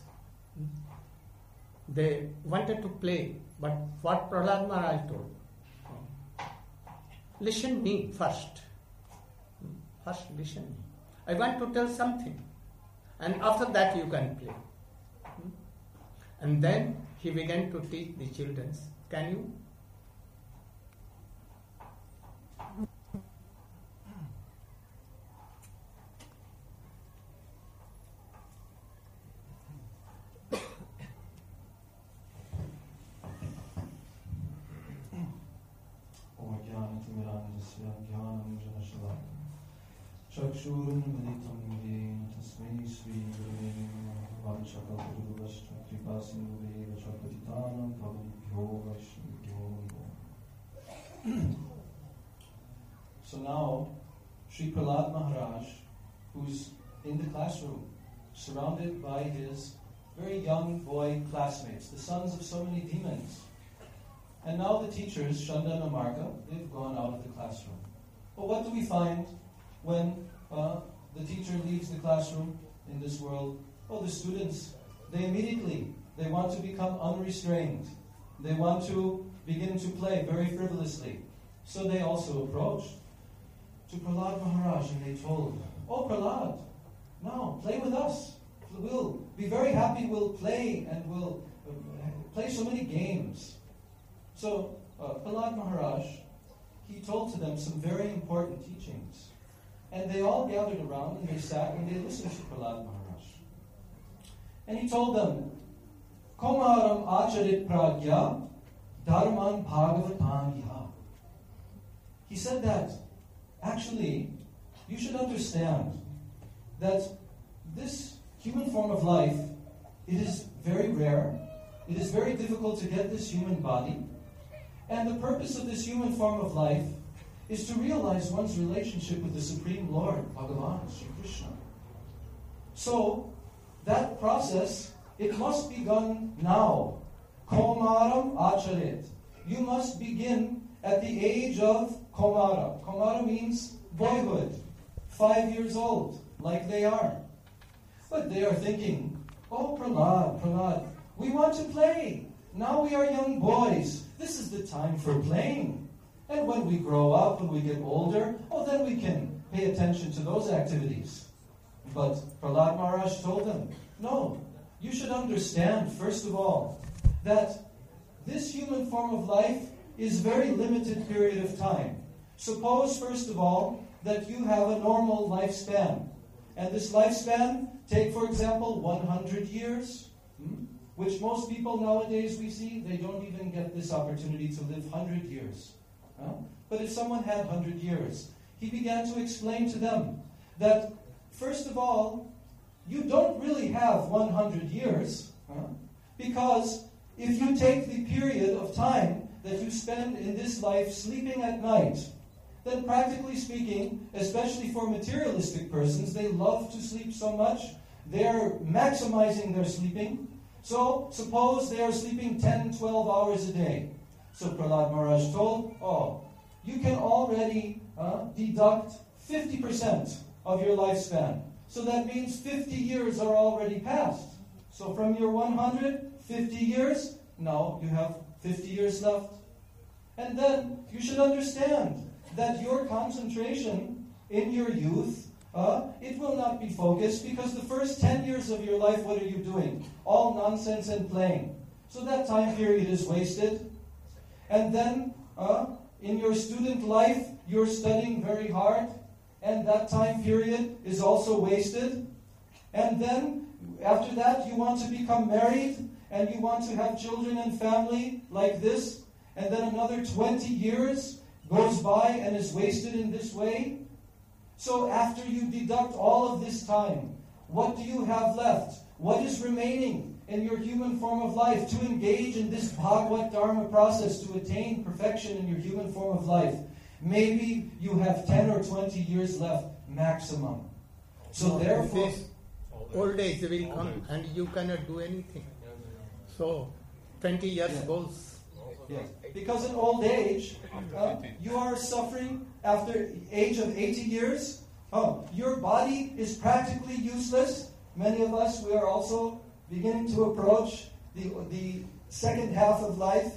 [SPEAKER 1] they wanted to play, but what Prahlad Maharaj told, oh, listen me first. First listen me. I want to tell something. And after that you can play. And then he began to teach the children. Can you?
[SPEAKER 8] चक्षुरुन्मिलितं येन तस्मै श्रीगुरवे नमः वाञ्छकल्पतरुश्च कृपासिन्धुभ्येव च पतितानां पावनेभ्यो वैष्णवेभ्यो नमः. So now, Sri Prahlad Maharaj, who's in the classroom, surrounded by his very young boy classmates, the sons of so many demons. And now the teachers, Chanda and Amarka, they've gone out of the classroom. But what do we find when uh, the teacher leaves the classroom in this world? Oh, the students, they immediately, they want to become unrestrained. They want to begin to play very frivolously. So they also approached to Prahlad Maharaj and they told, oh Prahlad, now play with us. We'll be very happy, we'll play and we'll uh, play so many games. So uh, Prahlad Maharaj, he told to them some very important teachings. And they all gathered around and they sat and they listened to Prahlad Maharaj. And he told them, Komaram acharit pragya dharman bhagavataniha. He said that, actually, you should understand that this human form of life, it is very rare. It is very difficult to get this human body. And the purpose of this human form of life is to realize one's relationship with the Supreme Lord, Bhagavan, Sri Krishna. So, that process, it must be done now. Komaram acharet. You must begin at the age of Komara. Komara means boyhood, five years old, like they are. But they are thinking, oh, Prahlad, Prahlad, we want to play. Now we are young boys. This is the time for playing. And when we grow up, when we get older, oh, then we can pay attention to those activities. But Prahlad Maharaj told them, no, you should understand, first of all, that this human form of life is a very limited period of time. Suppose, first of all, that you have a normal lifespan. And this lifespan, take, for example, one hundred years, hmm, which most people nowadays we see, they don't even get this opportunity to live one hundred years. Huh? But if someone had one hundred years, he began to explain to them that, first of all, you don't really have one hundred years, huh? Because if you take the period of time that you spend in this life sleeping at night, then practically speaking, especially for materialistic persons, they love to sleep so much, they're maximizing their sleeping. So, suppose they are sleeping ten, twelve hours a day. So Prahlad Maharaj told, oh, you can already uh, deduct fifty percent of your lifespan. So that means fifty years are already passed. So from your one hundred, fifty years, now you have fifty years left. And then you should understand that your concentration in your youth, uh, it will not be focused, because the first ten years of your life, what are you doing? All nonsense and playing. So that time period is wasted. And then uh, in your student life, you're studying very hard, and that time period is also wasted. And then after that, you want to become married, and you want to have children and family like this, and then another twenty years goes by and is wasted in this way. So after you deduct all of this time, what do you have left? What is remaining in your human form of life to engage in this Bhagavad Dharma process, to attain perfection in your human form of life? Maybe you have ten or twenty years left maximum. So therefore,
[SPEAKER 1] This old age will come and you cannot do anything. So twenty years
[SPEAKER 8] Yeah.
[SPEAKER 1] goes.
[SPEAKER 8] yes, because in old age, uh, you are suffering after age of eighty years. Oh, your body is practically useless. Many of us, we are also beginning to approach the, the second half of life.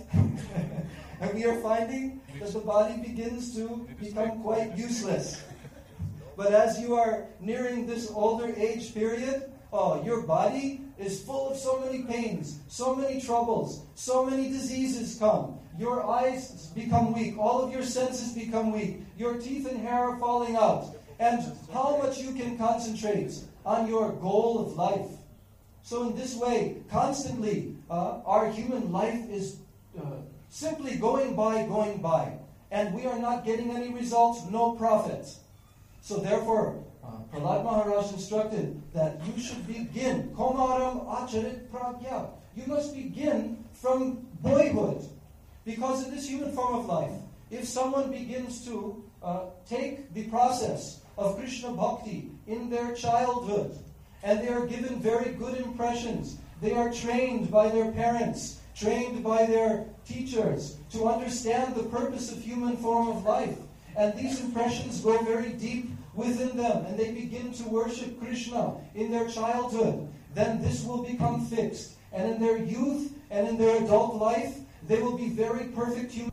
[SPEAKER 8] And we are finding that the body begins to become quite useless. But as you are nearing this older age period, oh, your body is full of so many pains, so many troubles, so many diseases come. Your eyes become weak, all of your senses become weak, your teeth and hair are falling out. And how much you can concentrate on your goal of life. So in this way, constantly, uh, our human life is uh, simply going by, going by. And we are not getting any results, no profit. So therefore, uh, Prahlad Maharaj instructed that you should begin, Komaram acharit pragya. You must begin from boyhood. Because in this human form of life, if someone begins to uh, take the process of Krishna Bhakti in their childhood, and they are given very good impressions, they are trained by their parents, trained by their teachers to understand the purpose of human form of life. And these impressions go very deep within them, and they begin to worship Krishna in their childhood. Then this will become fixed. And in their youth and in their adult life, they will be very perfect human.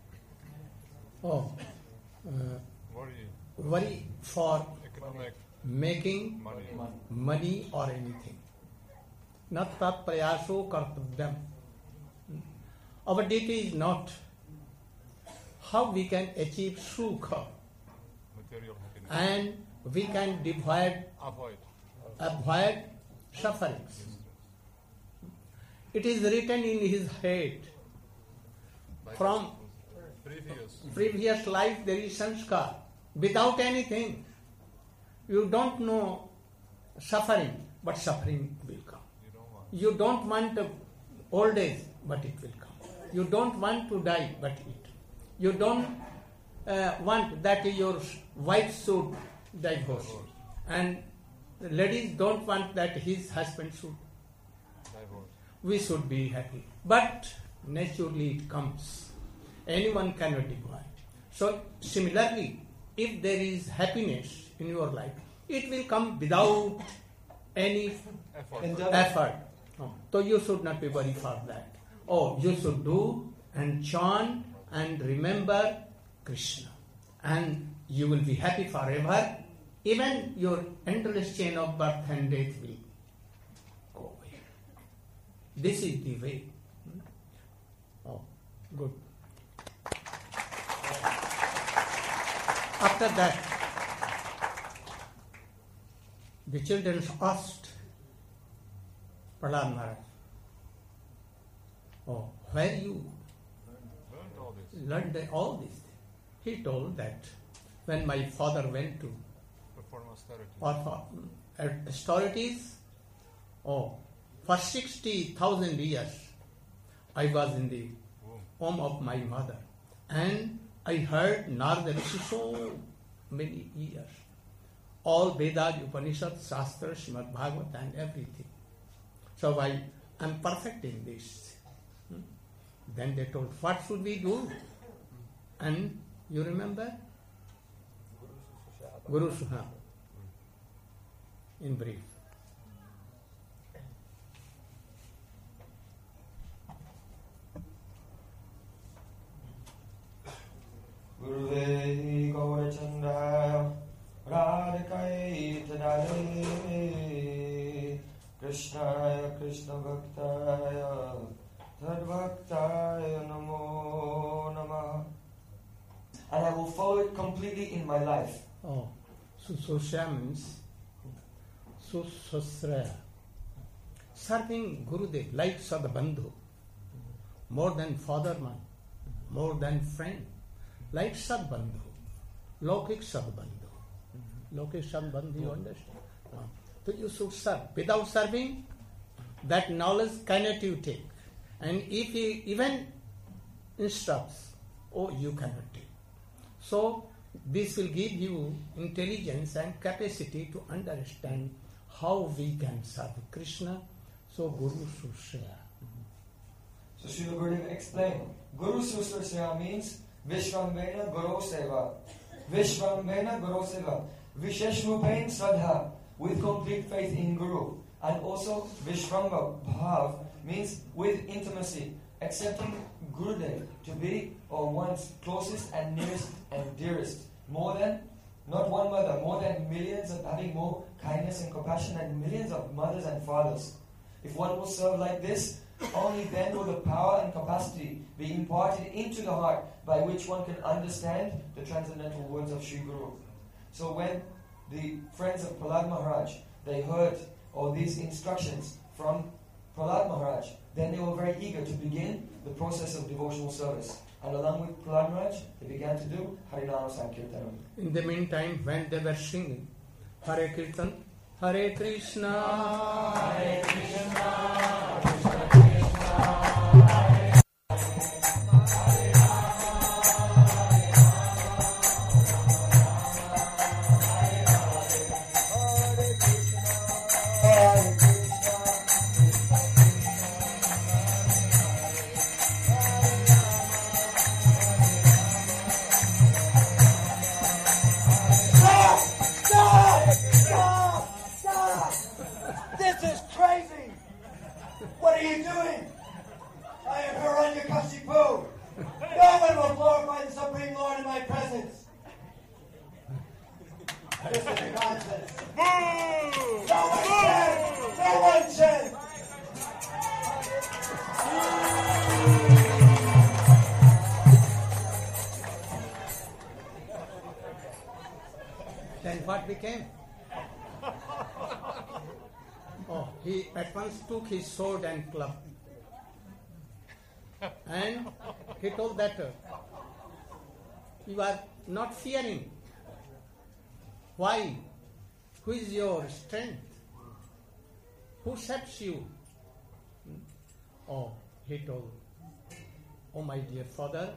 [SPEAKER 1] Oh, uh,
[SPEAKER 2] Worry,
[SPEAKER 1] worry for
[SPEAKER 2] economic,
[SPEAKER 1] making
[SPEAKER 2] money.
[SPEAKER 1] money or anything. Not tat prayaso kartavyam. Our duty is not how we can achieve sukha
[SPEAKER 2] Material happiness.
[SPEAKER 1] and we can divide,
[SPEAKER 2] Avoid.
[SPEAKER 1] avoid sufferings. It is written in his head. From
[SPEAKER 2] previous.
[SPEAKER 1] previous life there is sanskar. Without anything. You don't know suffering, but suffering will come.
[SPEAKER 2] You don't want.
[SPEAKER 1] You don't want old age, but it will come. You don't want to die, but it. You don't uh, want that your wife should divorce. And the ladies don't want that his husband should.
[SPEAKER 2] Divorce.
[SPEAKER 1] We should be happy. But naturally it comes. Anyone cannot divide. So similarly, if there is happiness in your life, it will come without any
[SPEAKER 2] Effort.
[SPEAKER 6] Endeavor.
[SPEAKER 1] effort. No. So you should not be worried for that. Oh, you should do and chant and remember Krishna. And you will be happy forever. Even your endless chain of birth and death will go away. This is the way. Oh, good. After that, the children asked Prahlad Maharaj, oh, where you
[SPEAKER 2] Learned all this.
[SPEAKER 1] learned all these things? He told that when my father went to
[SPEAKER 2] Perform austerity.
[SPEAKER 1] or for uh, austerities, oh, for sixty thousand years I was in the
[SPEAKER 2] Womb.
[SPEAKER 1] home of my mother, and I heard Narada Rishi so many years. All Vedas, Upanishads, Shastras, Srimad Bhagavad and everything. So I am perfect in this. Hmm? Then they told, what should we do? And you remember? Guru Suha. In brief.
[SPEAKER 8] Gurudehi Gaurachandra Radhakai Tadale Krishnaya Krishna Bhaktaya Tadbhaktaya Namo Namah. And I will follow it completely in my life.
[SPEAKER 1] Oh, Susosya means Susosraya. Serving Gurudev like Sadbandhu, more than fatherman, more than friend, like Sadbandhu, Lokik Sadbandhu. Lokik Sadbandhu, you understand? Uh, so you should serve. Without serving, that knowledge cannot you take. And if he even instructs, oh, you cannot take. So, this will give you intelligence and capacity to understand how we can serve Krishna. So, Guru Susraya.
[SPEAKER 8] So Srila Gurudev explained, Guru Susraya means Vishvambena Guru Seva. Vishvambena Guru Seva. Vishesh Rupain Sadha, with complete faith in Guru. And also Vishvamba Bhav means with intimacy, accepting Gurudev to be or one's closest and nearest and dearest. More than, not one mother, more than millions of having more kindness and compassion than millions of mothers and fathers. If one will serve like this, only then will the power and capacity be imparted into the heart by which one can understand the transcendental words of Sri Guru. So when the friends of Prahlad Maharaj, they heard all these instructions from Prahlad Maharaj, then they were very eager to begin the process of devotional service. And along with Prahlad Maharaj, they began to do Harinama Sankirtanam.
[SPEAKER 1] In the meantime, when they were singing Hare Kirtan, Hare Krishna, Hare Krishna, Krishna Krishna, Then what became? Oh, he at once took his sword and club And he told that uh, you are not fearing. Why? Who is your strength? Who shapes you? Hmm? Oh, he told, oh my dear father,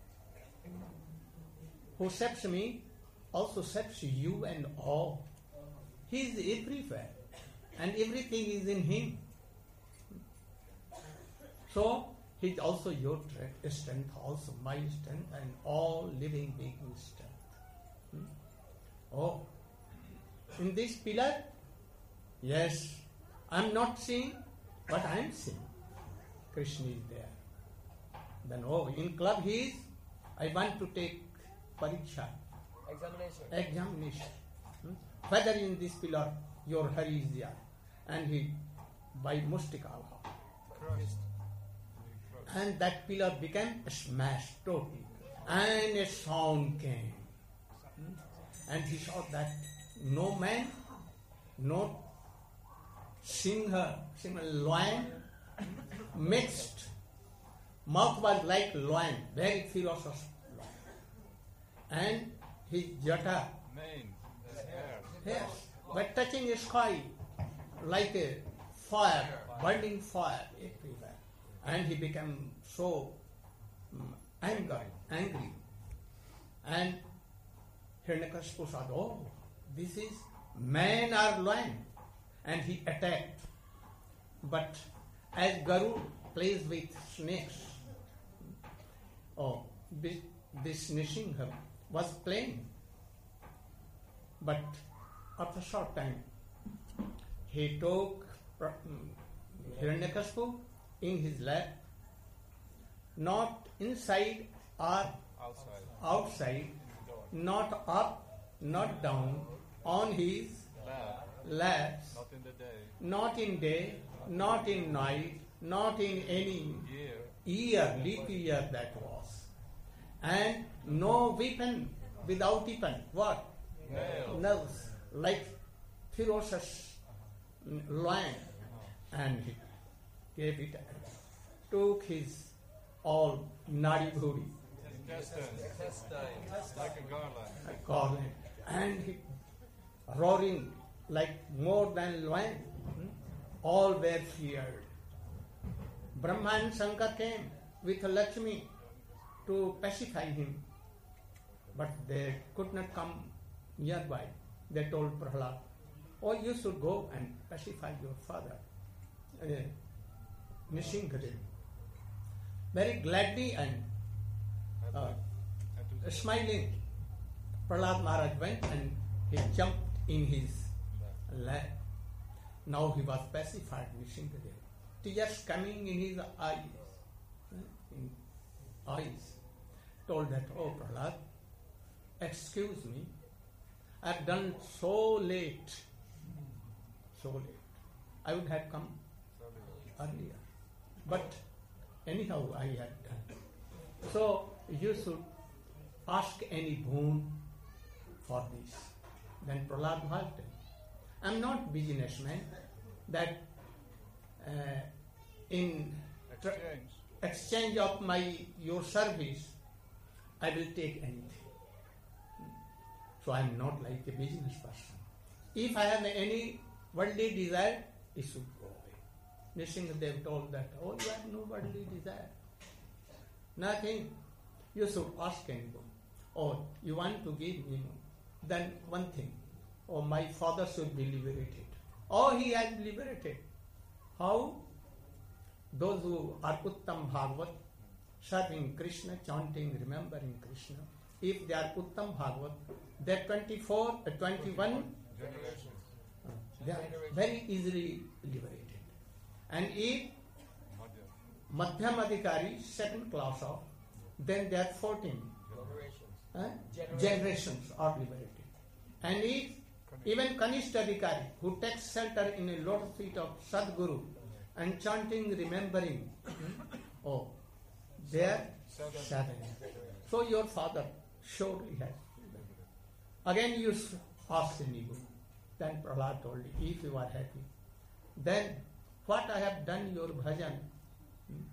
[SPEAKER 1] who shapes me also shapes you and all. He is everywhere and everything is in him. So he is also your strength, also my strength, and all living beings' strength. Hmm? Oh, in this pillar, yes, I am not seeing, but I am seeing. Krishna is there. Then, oh, in club he is, I want to take pariksha,
[SPEAKER 5] Examination.
[SPEAKER 1] examination. Hmm? Whether in this pillar your Hari is there. And he, by mustikala.
[SPEAKER 2] Crushed.
[SPEAKER 1] And that pillar became smashed totally. And a sound came. Hmm? And he saw that no man, no singer, singer lion, mixed. Mouth was like lion, very ferocious lion. And his jata,
[SPEAKER 2] Mane, the hair.
[SPEAKER 1] yes, but touching the sky like a fire, burning fire everywhere. And he became so um, angry, angry. And Hiranyakashipu said, oh, this is man or lion. And he attacked. But as Garuda plays with snakes, oh, this, this Nrsimha was playing. But after a short time, he took um, Hiranyakashipu in his lap, not inside or
[SPEAKER 2] Outside.
[SPEAKER 1] outside,
[SPEAKER 2] Door.
[SPEAKER 1] not up, not down, on his
[SPEAKER 2] Lab.
[SPEAKER 1] laps,
[SPEAKER 2] Not in the day.
[SPEAKER 1] not in day, not in night, not in any
[SPEAKER 2] Year.
[SPEAKER 1] year, leap year that was. And no weapon without weapon. What?
[SPEAKER 2] Nails.
[SPEAKER 1] Nails, like ferocious lion. And he gave it, took his all nadi bhuri,
[SPEAKER 2] Intestines.
[SPEAKER 5] Intestine.
[SPEAKER 2] Like a garland.
[SPEAKER 1] garland, and he roaring like more than lion. Hmm? All were feared. Brahma and Shankar came with Lakshmi to pacify him, but they could not come nearby. They told Prahlad, oh, you should go and pacify your father, uh, Nrsimhadev. Very gladly and uh,
[SPEAKER 2] And to
[SPEAKER 1] smiling, Prahlad Maharaj went and he jumped in his lap. Now he was pacified, Nrsimhadev. Tears coming in his eyes, eh, in eyes, told that, oh Prahlad, excuse me, I've done so late, so late. I would have come earlier. But anyhow, I had done. So you should ask any boon for this. Then Prahlad asked him, I'm not businessman that uh, in tr-
[SPEAKER 2] exchange.
[SPEAKER 1] exchange of my your service, I will take anything. So I am not like a business person. If I have any worldly desire, it should go away. Nrsimhadev told that, oh, you have no worldly desire. Nothing. You should ask anyone. Oh, you want to give me money? Then one thing. Oh, my father should be liberated. Oh, he has liberated. How? Those who are Uttam Bhagavat, serving Krishna, chanting, remembering Krishna, if they are Uttam Bhagavat, they are twenty-four, uh, twenty-one,
[SPEAKER 2] Generations.
[SPEAKER 1] uh, they are very easily liberated. And if
[SPEAKER 2] Madhya.
[SPEAKER 1] Madhyam Adhikari, second class of, then they are fourteen
[SPEAKER 5] Generations.
[SPEAKER 1] uh,
[SPEAKER 5] Generations.
[SPEAKER 1] generations are liberated. And if even Kanishta Adhikari, who takes shelter in a lotus feet of Sadguru and chanting, remembering, hmm, oh, they are
[SPEAKER 2] Seven.
[SPEAKER 1] seven. So your father surely has. Again you ask the Nibu. Then Prahlad told, if you are happy, then what I have done your bhajan, hmm,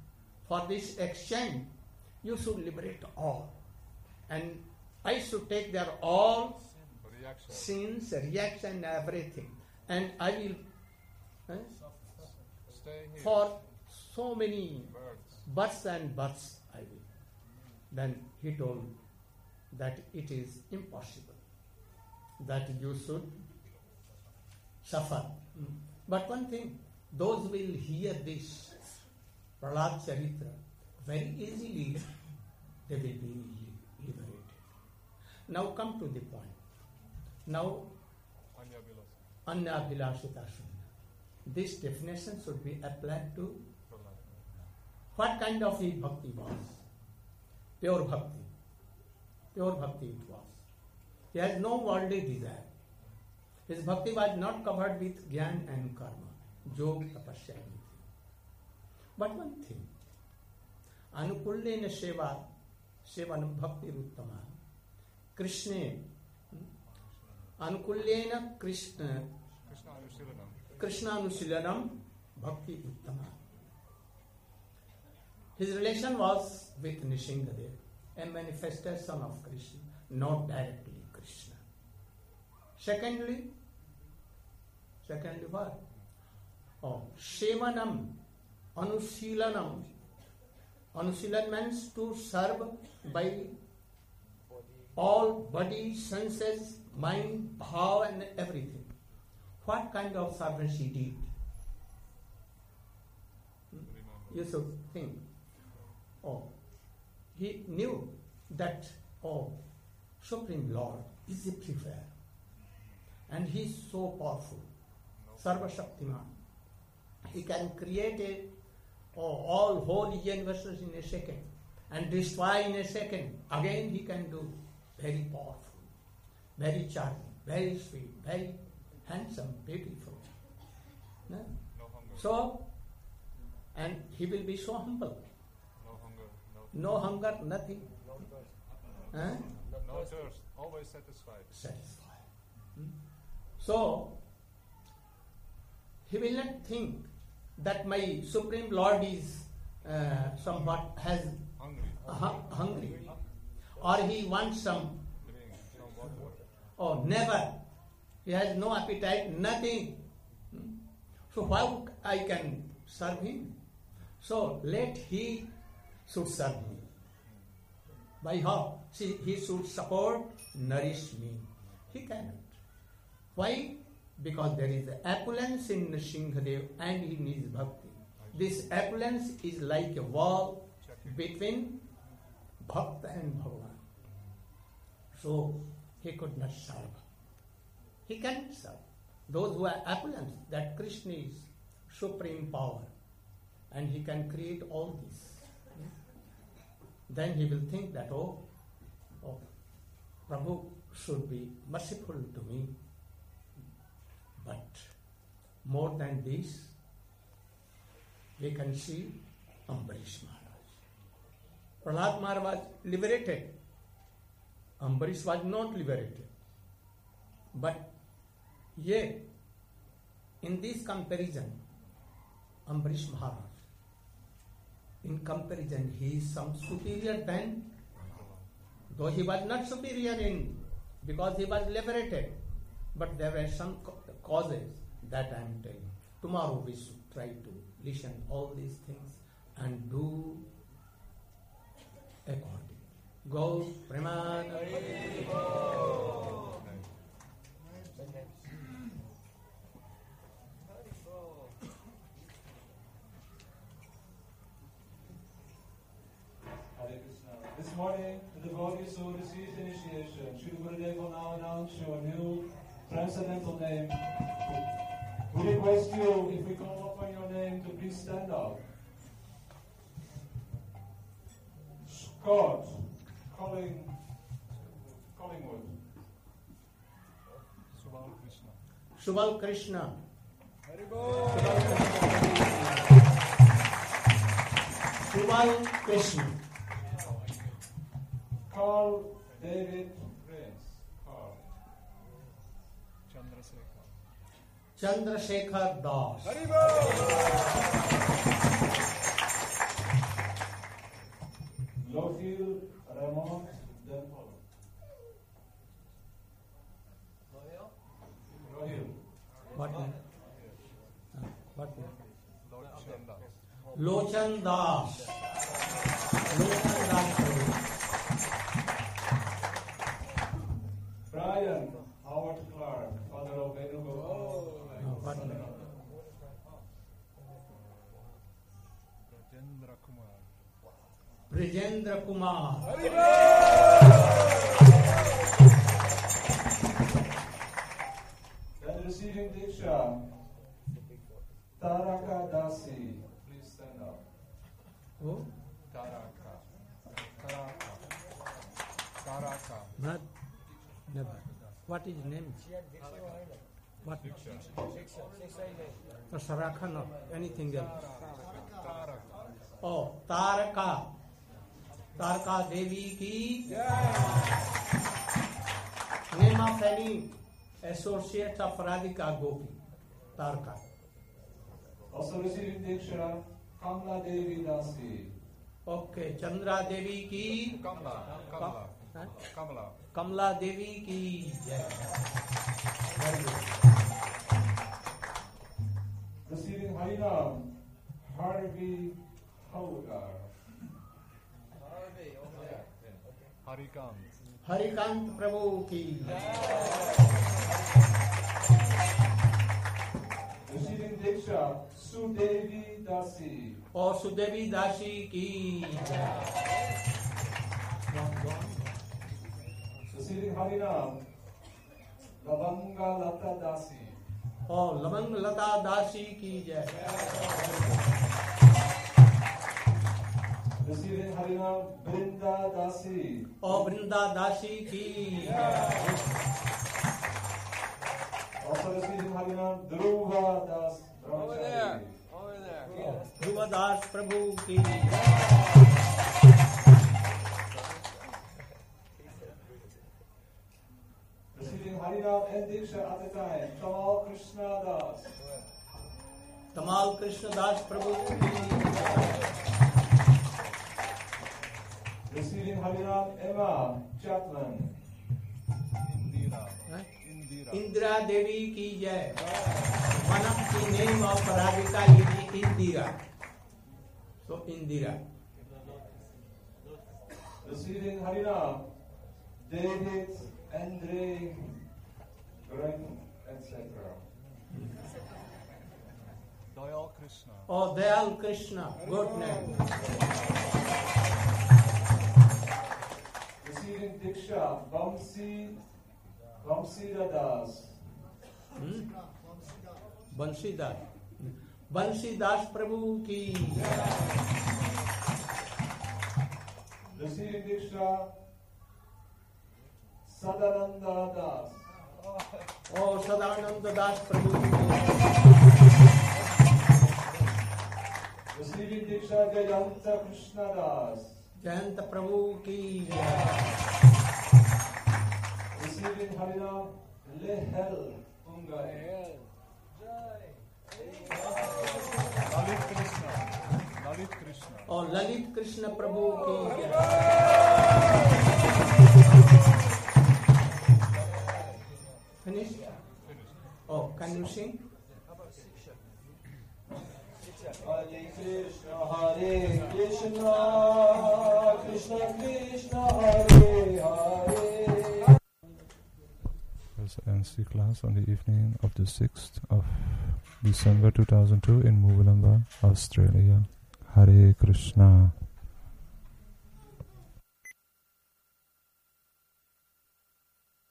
[SPEAKER 1] for this exchange, you should liberate all. And I should take their all
[SPEAKER 2] Reaction.
[SPEAKER 1] sins, reaction, everything. And I will, eh,
[SPEAKER 2] Stay here.
[SPEAKER 1] for so many
[SPEAKER 2] Birds.
[SPEAKER 1] births and births, I will. Then he told that it is impossible that you should suffer. Mm. But one thing, those will hear this Prahlad Charitra very easily, they will be liberated. Now come to the point. Now,
[SPEAKER 2] Anya Bilas.
[SPEAKER 1] Anya Bhilasita Sunna. This definition should be applied to what kind of his bhakti was. Pure bhakti. Pure bhakti it was. He has no worldly desire. His bhakti was not covered with jnana and karma, yoga, tapasya, anything. But one thing, anukullena seva, sevanam bhakti ruttama, Krishna, anukullena Krishna,
[SPEAKER 2] Krishna Anusilanam.
[SPEAKER 1] Krishna anusilanam bhakti uttama. His relation was with Nishingadev, a manifestation of Krishna, not directly Krishna. Secondly, secondly what? Oh, Shevanam, Anusilanam. Anusilan means to serve by all body, senses, mind, bhav and everything. What kind of service he did? You should think. Oh, he knew that, oh, Supreme Lord is everywhere. And he is so powerful. Sarva Shaktiman. He can create a, oh, all whole universes in a second and destroy in a second. Again he can do. Very powerful, very charming, very sweet, very handsome, beautiful. No?
[SPEAKER 2] No hunger.
[SPEAKER 1] So, and he will be so humble.
[SPEAKER 2] No hunger. No,
[SPEAKER 1] No hunger, nothing. Huh?
[SPEAKER 2] no thirst. Always satisfied.
[SPEAKER 1] Satisfied. Hmm? So, he will not think that my Supreme Lord is uh, somewhat has
[SPEAKER 2] Hungry.
[SPEAKER 1] hu- hungry, or he wants some.
[SPEAKER 2] Drink some water.
[SPEAKER 1] Oh, never. He has no appetite, nothing. Hmm? So how I can serve him? So let he should serve me. By how? See, he should support, nourish me. He cannot. Why? Because there is opulence in Nrsimhadev and in his bhakti. This opulence is like a wall between Bhakta and Bhagavan. So he could not serve. He cannot serve. Those who are opulent, that Krishna is supreme power and he can create all this. Then he will think that, oh, oh, Prabhu should be merciful to me. But more than this, we can see Ambarish Maharaj. Prahlad Maharaj was liberated. Ambarish was not liberated. But yet, in this comparison, Ambarish Maharaj, in comparison, he is some superior than, though he was not superior in, because he was liberated. But there were some causes that I am telling. Tomorrow we should try to listen all these things and do according. Go Premana.
[SPEAKER 8] Hare Krishna. This morning, the devotees who received initiation, Shri Gurudev will now announce your new transcendental name. We request you, if we call upon your name, to please stand up. Scott, calling, Collingwood.
[SPEAKER 2] Subal Krishna.
[SPEAKER 1] Subal Krishna. Subal Krishna.
[SPEAKER 8] Carl David Prince. Carl.
[SPEAKER 2] Chandrasekhar.
[SPEAKER 1] Chandrasekhar Das. Lochan Das. Lochan Das Prabhu.
[SPEAKER 2] Brian Howard Clark, father of Venugopal.
[SPEAKER 1] No, what name?
[SPEAKER 2] Rajendra Kumar.
[SPEAKER 1] Brijendra Kumar.
[SPEAKER 2] Then receiving Diksha, Taraka Dasi. Please stand up.
[SPEAKER 1] Who?
[SPEAKER 2] Taraka. Taraka. Taraka.
[SPEAKER 1] Not, never. What is his name? What? Oh, Saraka, no. Anything else?
[SPEAKER 2] Taraka.
[SPEAKER 1] Oh, Taraka. Taraka Devi ki name of any associate of Radhika Gopi. Taraka.
[SPEAKER 2] Also receiving Diksha, Kamla Devi Dasi.
[SPEAKER 1] Okay, Chandra Devi ki
[SPEAKER 2] Kamla. Kamla.
[SPEAKER 1] Huh?
[SPEAKER 2] Kamla.
[SPEAKER 1] Kamla Devi ki jai. Very good.
[SPEAKER 2] Receiving Harinam, Harvi Haugar. Harikant.
[SPEAKER 1] Harikant Prabhu ki
[SPEAKER 2] Receiving Diksha, Sudevi Dasi.
[SPEAKER 1] और सुदेवी दासी की
[SPEAKER 2] Receiving Harinam, Lavanga Lata Dasi.
[SPEAKER 1] और लवंग लता दासी की जय.
[SPEAKER 2] Receiving Harinam, Brinda Dasi.
[SPEAKER 1] और वृंदा दासी की
[SPEAKER 2] Also receiving Harinam, Dhruva Das.
[SPEAKER 5] Over there. Over there.
[SPEAKER 1] Dhruvdas प्रभु की
[SPEAKER 2] Receiving Harinam and Diksha at the time, Tamal Krishna Das.
[SPEAKER 1] तमाल कृष्णदास प्रभु की
[SPEAKER 2] Receiving Harinam, Emma Chaplin. Indira.
[SPEAKER 1] हैं?
[SPEAKER 2] Indira.
[SPEAKER 1] इंदिरा देवी की जय. One of the name of Radhika is Indira. So Indira.
[SPEAKER 2] Receiving Harinam, David, Andre, Greg, et cetera. Dayal Krishna.
[SPEAKER 1] और Dayal Krishna. Good name.
[SPEAKER 2] Receiving Diksha, Vamsi, Vamsi Das.
[SPEAKER 1] Hmm? Banshidas. Banshidas प्रभु की
[SPEAKER 2] Receiving Diksha, Sadananda Das.
[SPEAKER 1] और सदानंद दास प्रभु की
[SPEAKER 2] Receiving Diksha, Jayanta Krishna Das.
[SPEAKER 1] Jayant प्रभु की
[SPEAKER 2] Receiving Harinam, Lehel Unga. Lalit Krishna. Lalit Krishna.
[SPEAKER 1] और ललित कृष्ण प्रभु की finish. Oh, can you sing?
[SPEAKER 6] Hare Krishna, Hare Krishna, Krishna Krishna, Hare Hare.
[SPEAKER 9] Was N C class on the evening of the sixth of December two thousand two in Mughalamba, Australia. Hare Krishna.